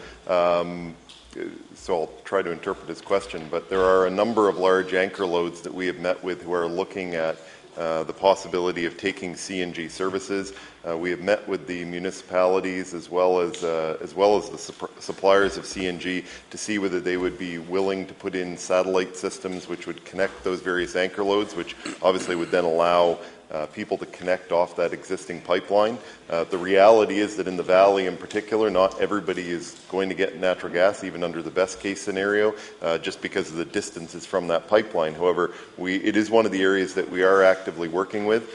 Speaker 18: so I'll try to interpret his question. But there are a number of large anchor loads that we have met with who are looking at the possibility of taking CNG services. We have met with the municipalities as well as the suppliers of CNG to see whether they would be willing to put in satellite systems which would connect those various anchor loads, which obviously would then allow people to connect off that existing pipeline. The reality is that in the valley in particular, not everybody is going to get natural gas, even under the best case scenario, just because of the distances from that pipeline. However, it is one of the areas that we are actively working with,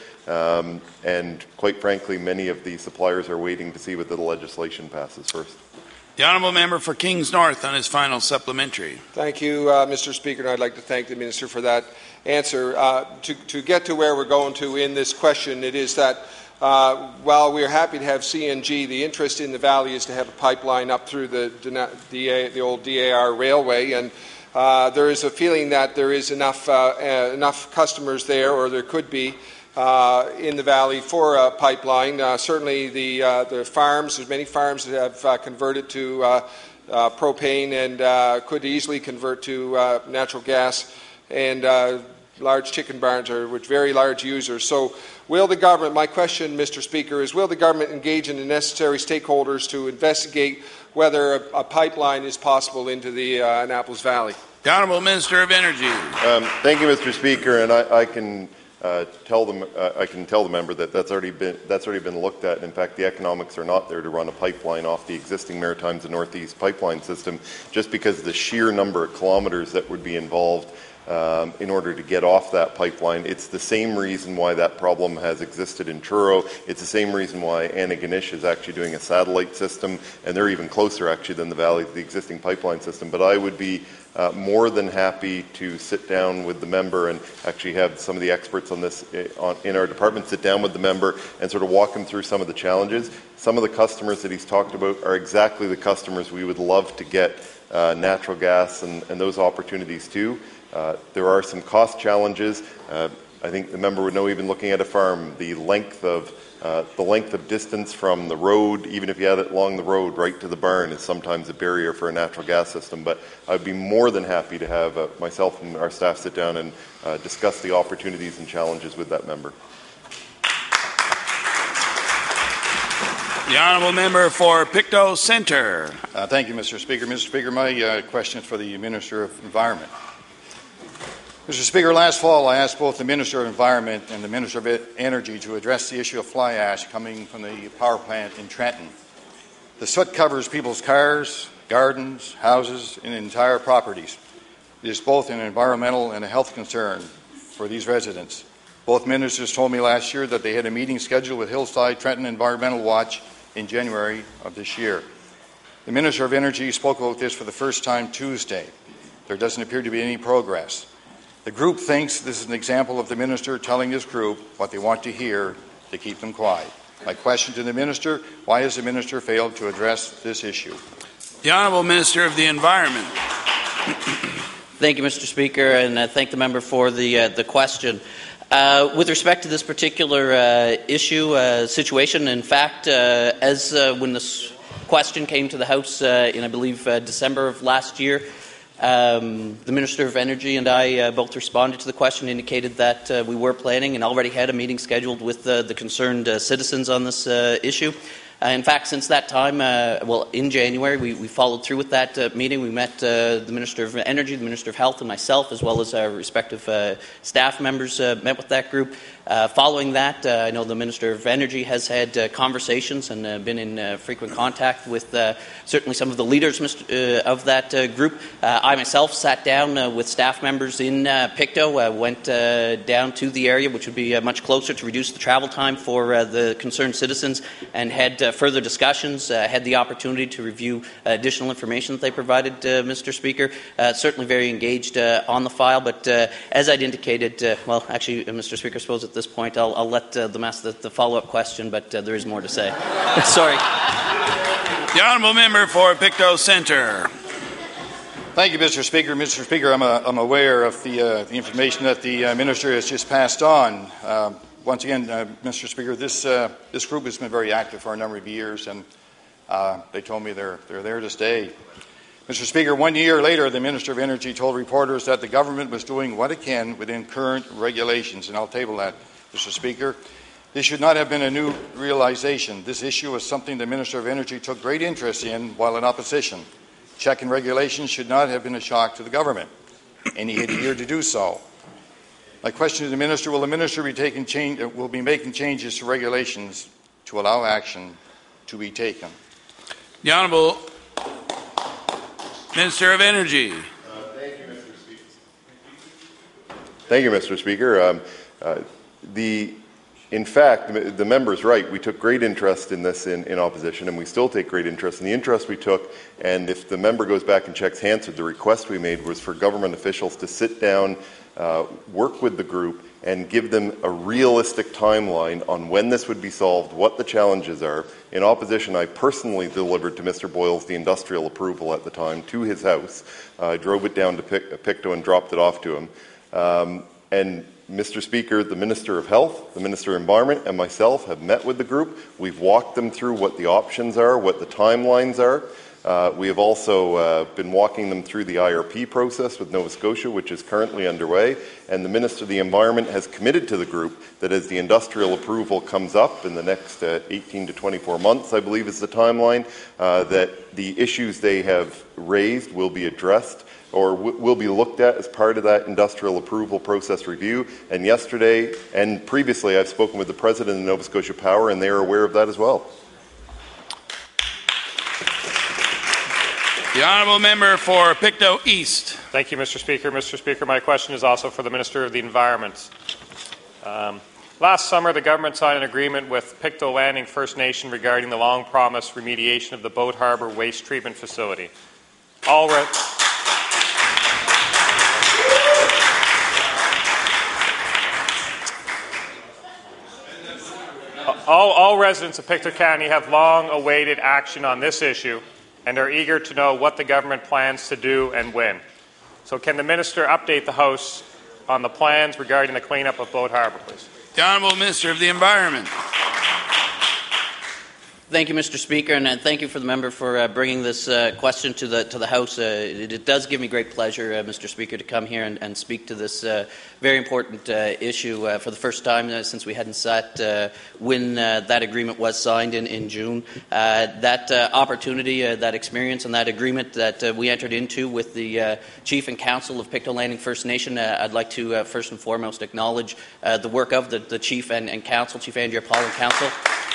Speaker 18: and quite frankly, many of the suppliers are waiting to see whether the legislation passes first.
Speaker 3: The honourable member for Kings North on his final supplementary.
Speaker 17: Thank you, Mr. Speaker, and I'd like to thank the Minister for that answer. To get to where we're going to in this question, it is that while we're happy to have CNG, the interest in the valley is to have a pipeline up through the old DAR railway, and there is a feeling that there is enough customers there, or there could be, in the valley for a pipeline. Certainly the farms, there's many farms that have converted to propane and could easily convert to natural gas, and large chicken barns are very large users. So will the government, my question, Mr. Speaker, is will the government engage in the necessary stakeholders to investigate whether a pipeline is possible into the Annapolis Valley?
Speaker 3: The Honourable Minister of Energy.
Speaker 18: Thank you, Mr. Speaker, and I can tell the member that that's already been looked at. In fact, the economics are not there to run a pipeline off the existing Maritimes and Northeast pipeline system, just because of the sheer number of kilometres that would be involved in order to get off that pipeline. It's the same reason why that problem has existed in Truro. It's the same reason why Antigonish is actually doing a satellite system, and they're even closer actually than the valley, the existing pipeline system. But I would be more than happy to sit down with the member and actually have some of the experts on this in our department sit down with the member and sort of walk him through some of the challenges. Some of the customers that he's talked about are exactly the customers we would love to get natural gas and those opportunities to. There are some cost challenges. I think the member would know, even looking at a farm, the length of distance from the road, even if you had it along the road right to the barn, is sometimes a barrier for a natural gas system. But I'd be more than happy to have myself and our staff sit down and discuss the opportunities and challenges with that member.
Speaker 3: The honourable member for Pictou Centre.
Speaker 19: Thank you, Mr. Speaker. Mr. Speaker, my question is for the Minister of Environment. Mr. Speaker, last fall I asked both the Minister of Environment and the Minister of Energy to address the issue of fly ash coming from the power plant in Trenton. The soot covers people's cars, gardens, houses, and entire properties. It is both an environmental and a health concern for these residents. Both ministers told me last year that they had a meeting scheduled with Hillside Trenton Environmental Watch in January of this year. The Minister of Energy spoke about this for the first time Tuesday. There doesn't appear to be any progress. The group thinks this is an example of the minister telling his group what they want to hear to keep them quiet. My question to the minister, why has the minister failed to address this issue?
Speaker 3: The Honourable Minister of the Environment.
Speaker 20: Thank you, Mr. Speaker, and thank the member for the question. With respect to this particular situation, in fact, when this question came to the House in, I believe, December of last year, the Minister of Energy and I both responded to the question, indicated that we were planning and already had a meeting scheduled with the concerned citizens on this issue. In fact, since that time, in January, we followed through with that meeting. We met the Minister of Energy, the Minister of Health, and myself, as well as our respective staff members, met with that group. Following that, I know the Minister of Energy has had conversations and been in frequent contact with certainly some of the leaders of that group. I myself sat down with staff members in Pictou, went down to the area, which would be much closer to reduce the travel time for the concerned citizens, and had further discussions, had the opportunity to review additional information that they provided, Mr. Speaker. Certainly very engaged on the file, but as I'd indicated, actually, Mr. Speaker, I suppose at this point I'll let them ask the follow-up question, but there is more to say. Sorry.
Speaker 3: The Honourable Member for Pictou Centre.
Speaker 19: Thank you, Mr. Speaker. Mr. Speaker, I'm aware of the information that the Minister has just passed on. once again, Mr. Speaker, this group has been very active for a number of years, and they told me they're there to stay. Mr. Speaker, 1 year later, the Minister of Energy told reporters that the government was doing what it can within current regulations, and I'll table that, Mr. Speaker. This should not have been a new realization. This issue was something the Minister of Energy took great interest in while in opposition. Check and regulations should not have been a shock to the government, and he had a year to do so. My question to the Minister, will the Minister be making changes to regulations to allow action to be taken?
Speaker 3: The Honourable Minister of Energy.
Speaker 18: Thank you, Mr. Speaker. In fact, the member is right. We took great interest in this in opposition, and we still take great interest in the interest we took. And if the member goes back and checks Hansard, the request we made was for government officials to sit down, work with the group, and give them a realistic timeline on when this would be solved, what the challenges are. In opposition, I personally delivered to Mr. Boyles the industrial approval at the time to his house. I drove it down to Pictou and dropped it off to him. And Mr. Speaker, the Minister of Health, the Minister of Environment, and myself have met with the group. We've walked them through what the options are, what the timelines are. We have also been walking them through the IRP process with Nova Scotia, which is currently underway. And the Minister of the Environment has committed to the group that as the industrial approval comes up in the next 18 to 24 months, I believe is the timeline, that the issues they have raised will be addressed or will be looked at as part of that industrial approval process review. And yesterday and previously, I've spoken with the President of Nova Scotia Power, and they are aware of that as well.
Speaker 3: The Honourable Member for Pictou East.
Speaker 5: Thank you, Mr. Speaker. Mr. Speaker, my question is also for the Minister of the Environment. Last summer, the government signed an agreement with Pictou Landing First Nation regarding the long-promised remediation of the Boat Harbour Waste Treatment Facility. All residents of Pictou County have long awaited action on this issue and are eager to know what the government plans to do and when. So can the Minister update the House on the plans regarding the cleanup of Boat Harbour, please?
Speaker 3: The Honourable Minister of the Environment.
Speaker 20: Thank you, Mr. Speaker, and thank you for the member for bringing this question to the House. It does give me great pleasure, Mr. Speaker, to come here and speak to this very important issue for the first time since we hadn't sat when that agreement was signed in June. That opportunity, that experience, and that agreement that we entered into with the Chief and Council of Pictou Landing First Nation, I'd like to first and foremost acknowledge the work of the Chief and Council, Chief Andrea Paul and Council.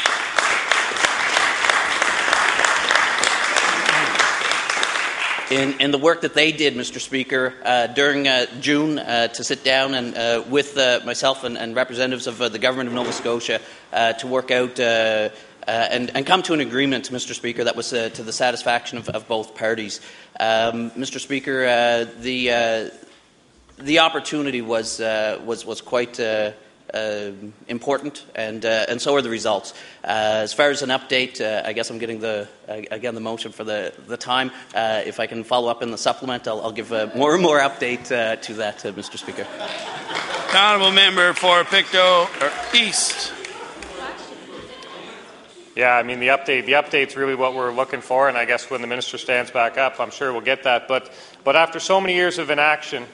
Speaker 20: In the work that they did, Mr. Speaker, during June to sit down and with myself and representatives of the Government of Nova Scotia to work out and come to an agreement, Mr. Speaker, that was to the satisfaction of both parties. Mr. Speaker, the opportunity was quite important, and so are the results. As far as an update, I guess I'm getting the motion for the time. If I can follow up in the supplement, I'll give more and more update to that, Mr. Speaker.
Speaker 3: The Honourable Member for Pictou East.
Speaker 5: Yeah, I mean the update's really what we're looking for, and I guess when the Minister stands back up, I'm sure we'll get that. But after so many years of inaction,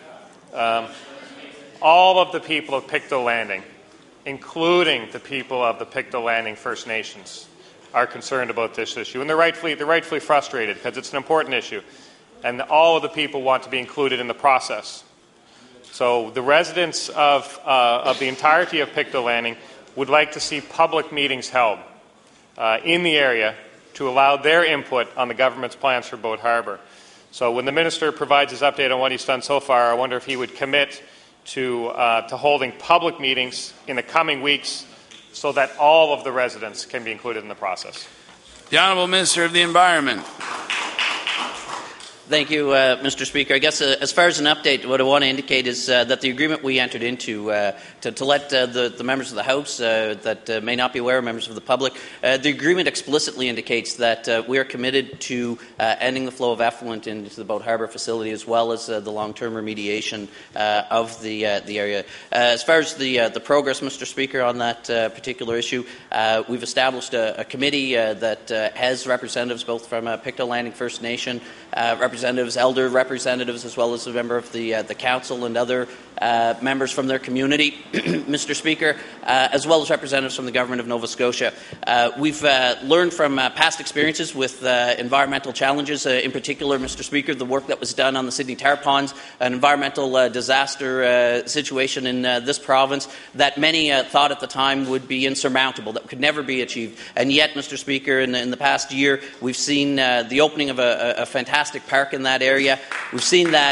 Speaker 5: all of the people of Pictou Landing, including the people of the Pictou Landing First Nations, are concerned about this issue. And they're rightfully frustrated because it's an important issue. And all of the people want to be included in the process. So the residents of the entirety of Pictou Landing would like to see public meetings held in the area to allow their input on the government's plans for Boat Harbour. So when the Minister provides his update on what he's done so far, I wonder if he would commit to holding public meetings in the coming weeks so that all of the residents can be included in the process.
Speaker 3: The Honourable Minister of the Environment.
Speaker 20: Thank you, Mr. Speaker. I guess as far as an update, what I want to indicate is that the agreement we entered into to let the members of the House that may not be aware, members of the public, the agreement explicitly indicates that we are committed to ending the flow of effluent into the Boat Harbour facility, as well as the long-term remediation of the area. As far as the progress, Mr. Speaker, on that particular issue, we've established a committee that has representatives both from Pictou Landing First Nation, representatives, elder representatives, as well as a member of the council and other members from their community, Mr. Speaker, as well as representatives from the government of Nova Scotia. We've learned from past experiences with environmental challenges, in particular, Mr. Speaker, the work that was done on the Sydney Tar Ponds, an environmental disaster situation in this province that many thought at the time would be insurmountable, that could never be achieved. And yet, Mr. Speaker, in the past year, we've seen the opening of a fantastic park in that area. We've seen that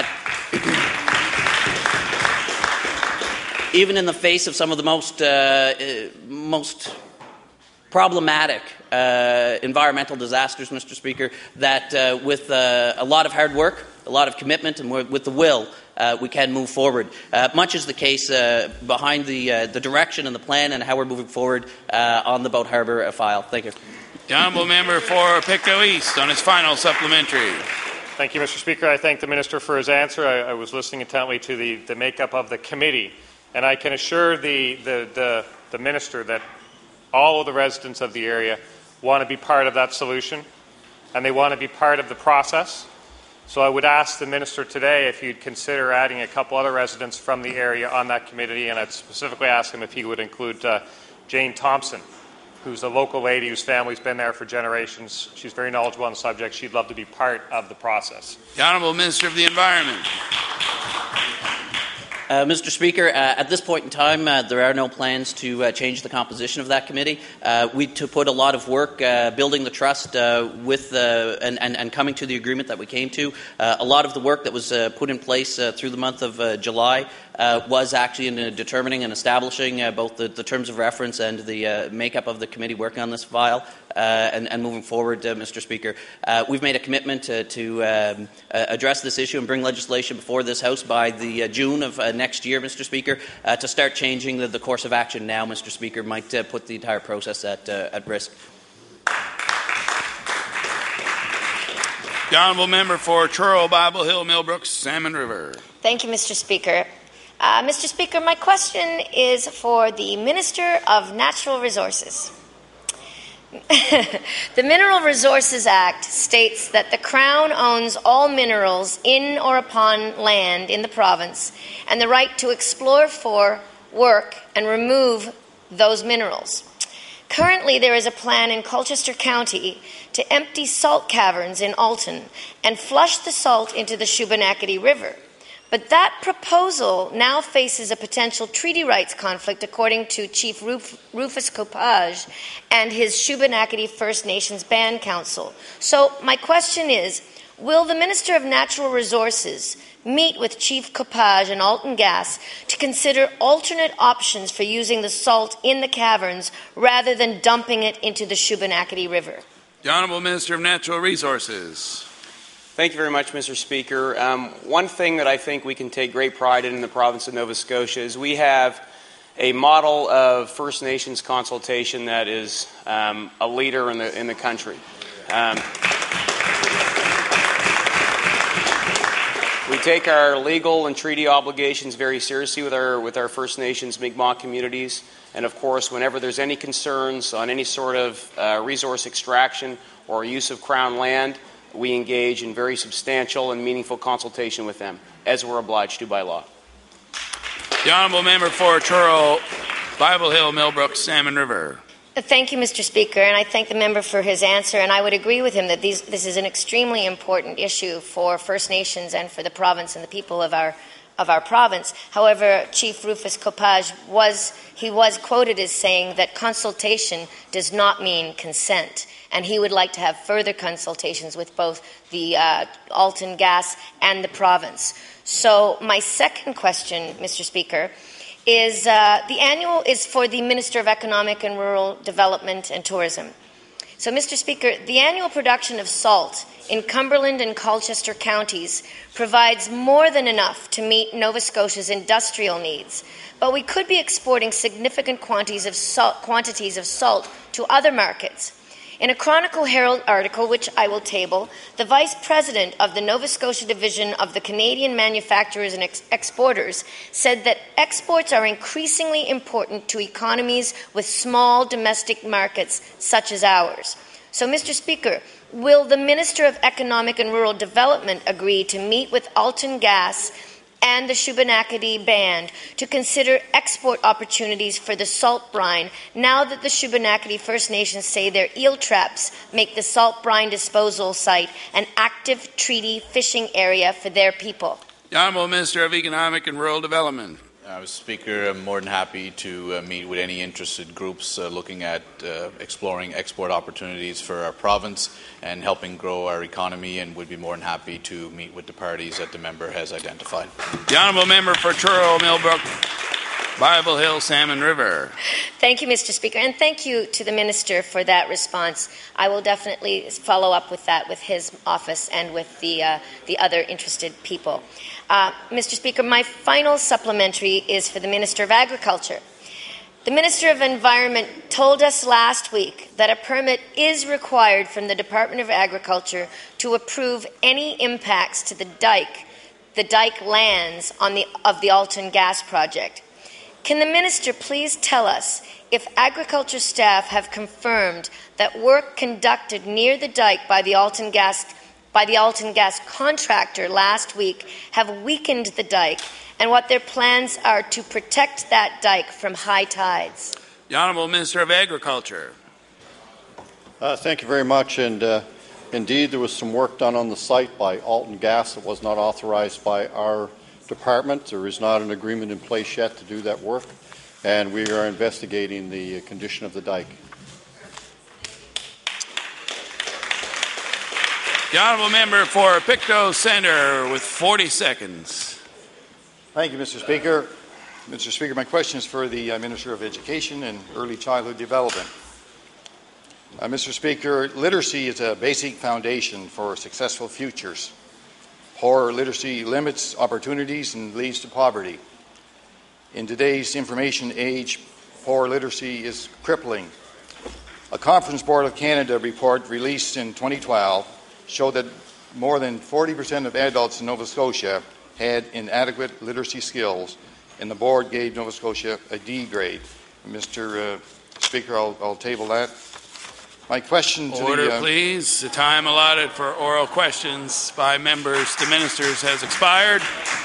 Speaker 20: even in the face of some of the most problematic environmental disasters, Mr. Speaker, that with a lot of hard work, a lot of commitment, and with the will, we can move forward. Much is the case behind the direction and the plan and how we're moving forward on the Boat Harbour file. Thank you.
Speaker 3: The honourable member for Pictou East on his final supplementary.
Speaker 5: Thank you, Mr. Speaker. I thank the minister for his answer. I was listening intently to the makeup of the committee, and I can assure the minister that all of the residents of the area want to be part of that solution, and they want to be part of the process. So I would ask the minister today if you'd consider adding a couple other residents from the area on that committee, and I'd specifically ask him if he would include Jane Thompson, who's a local lady whose family's been there for generations. She's very knowledgeable on the subject. She'd love to be part of the process.
Speaker 3: The Honourable Minister of the Environment.
Speaker 20: Mr. Speaker, at this point in time, there are no plans to change the composition of that committee. We put a lot of work building the trust with and coming to the agreement that we came to. A lot of the work that was put in place through the month of July was actually in determining and establishing both the terms of reference and the makeup of the committee working on this file. And moving forward, Mr. Speaker, we've made a commitment to address this issue and bring legislation before this House by the June of next year, Mr. Speaker. To start changing the course of action now, Mr. Speaker, might put the entire process at risk.
Speaker 3: The honourable member for Truro, Bible Hill, Millbrook, Salmon River.
Speaker 15: Thank you, Mr. Speaker. Mr. Speaker, my question is for the Minister of Natural Resources. The Mineral Resources Act states that the Crown owns all minerals in or upon land in the province and the right to explore for, work, and remove those minerals. Currently, there is a plan in Colchester County to empty salt caverns in Alton and flush the salt into the Shubenacadie River. But that proposal now faces a potential treaty rights conflict, according to Chief Rufus Copage and his Shubenacadie First Nations Band Council. So my question is, will the Minister of Natural Resources meet with Chief Copage and Alton Gas to consider alternate options for using the salt in the caverns rather than dumping it into the Shubenacadie River?
Speaker 3: The Honourable Minister of Natural Resources.
Speaker 13: Thank you very much, Mr. Speaker. One thing that I think we can take great pride in the province of Nova Scotia is we have a model of First Nations consultation that is a leader in the country. We take our legal and treaty obligations very seriously with our First Nations Mi'kmaq communities, and of course, whenever there's any concerns on any sort of resource extraction or use of Crown land, we engage in very substantial and meaningful consultation with them, as we're obliged to by law.
Speaker 3: The Honourable Member for Truro, Bible Hill, Millbrook, Salmon River.
Speaker 15: Thank you, Mr. Speaker, and I thank the member for his answer, and I would agree with him that this is an extremely important issue for First Nations and for the province and the people of our province. However, Chief Rufus Copage was quoted as saying that consultation does not mean consent, and he would like to have further consultations with both the Alton Gas and the province. So my second question, Mr. Speaker, is the annual is for the Minister of Economic and Rural Development and Tourism. So, Mr. Speaker, the annual production of salt in Cumberland and Colchester counties provides more than enough to meet Nova Scotia's industrial needs, but we could be exporting significant quantities of salt to other markets. In a Chronicle Herald article, which I will table, the Vice President of the Nova Scotia Division of the Canadian Manufacturers and Exporters said that exports are increasingly important to economies with small domestic markets such as ours. So, Mr. Speaker, will the Minister of Economic and Rural Development agree to meet with Alton Gas and the Shubenacadie Band to consider export opportunities for the salt brine now that the Shubenacadie First Nations say their eel traps make the salt brine disposal site an active treaty fishing area for their people?
Speaker 3: The Honourable Minister of Economic and Rural Development.
Speaker 9: Mr. Speaker, I'm more than happy to meet with any interested groups looking at exploring export opportunities for our province and helping grow our economy, and would be more than happy to meet with the parties that the member has identified.
Speaker 3: The Honourable Member for Truro, Millbrook, Bible Hill, Salmon River.
Speaker 15: Thank you, Mr. Speaker, and thank you to the Minister for that response. I will definitely follow up with that with his office and with the other interested people. Mr. Speaker, my final supplementary is for the Minister of Agriculture. The Minister of Environment told us last week that a permit is required from the Department of Agriculture to approve any impacts to the dike lands of the Alton Gas project. Can the Minister please tell us if agriculture staff have confirmed that work conducted near the dike by the Alton Gas contractor last week have weakened the dike, and what their plans are to protect that dike from high tides?
Speaker 3: The Honourable Minister of Agriculture.
Speaker 16: Thank you very much. And indeed, there was some work done on the site by Alton Gas that was not authorized by our department. There is not an agreement in place yet to do that work, and we are investigating the condition of the dike.
Speaker 3: The Honourable Member for Pictou Centre with 40 seconds.
Speaker 19: Thank you, Mr. Speaker. Mr. Speaker, my question is for the Minister of Education and Early Childhood Development. Mr. Speaker, literacy is a basic foundation for successful futures. Poor literacy limits opportunities and leads to poverty. In today's information age, poor literacy is crippling. A Conference Board of Canada report released in 2012 showed that more than 40% of adults in Nova Scotia had inadequate literacy skills, and the board gave Nova Scotia a D grade. Mr. Speaker, I'll table that. My question to
Speaker 3: Order, please. The time allotted for oral questions by members to ministers has expired.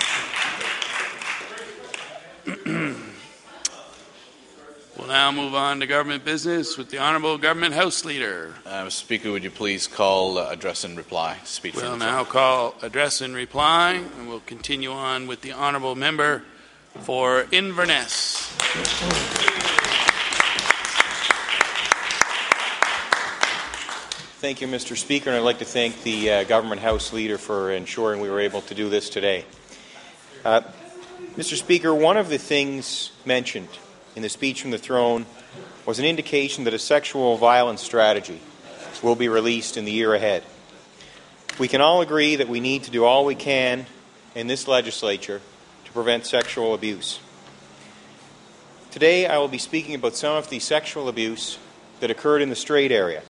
Speaker 3: We'll now move on to government business with the Honourable Government House Leader.
Speaker 9: Mr. Speaker, would you please call address and reply?
Speaker 3: We'll now call address and reply, and we'll continue on with the Honourable Member for Inverness.
Speaker 8: Thank you, Mr. Speaker, and I'd like to thank the Government House Leader for ensuring we were able to do this today. Mr. Speaker, one of the things mentioned in the speech from the throne was an indication that a sexual violence strategy will be released in the year ahead. We can all agree that we need to do all we can in this legislature to prevent sexual abuse. Today I will be speaking about some of the sexual abuse that occurred in the Strait area.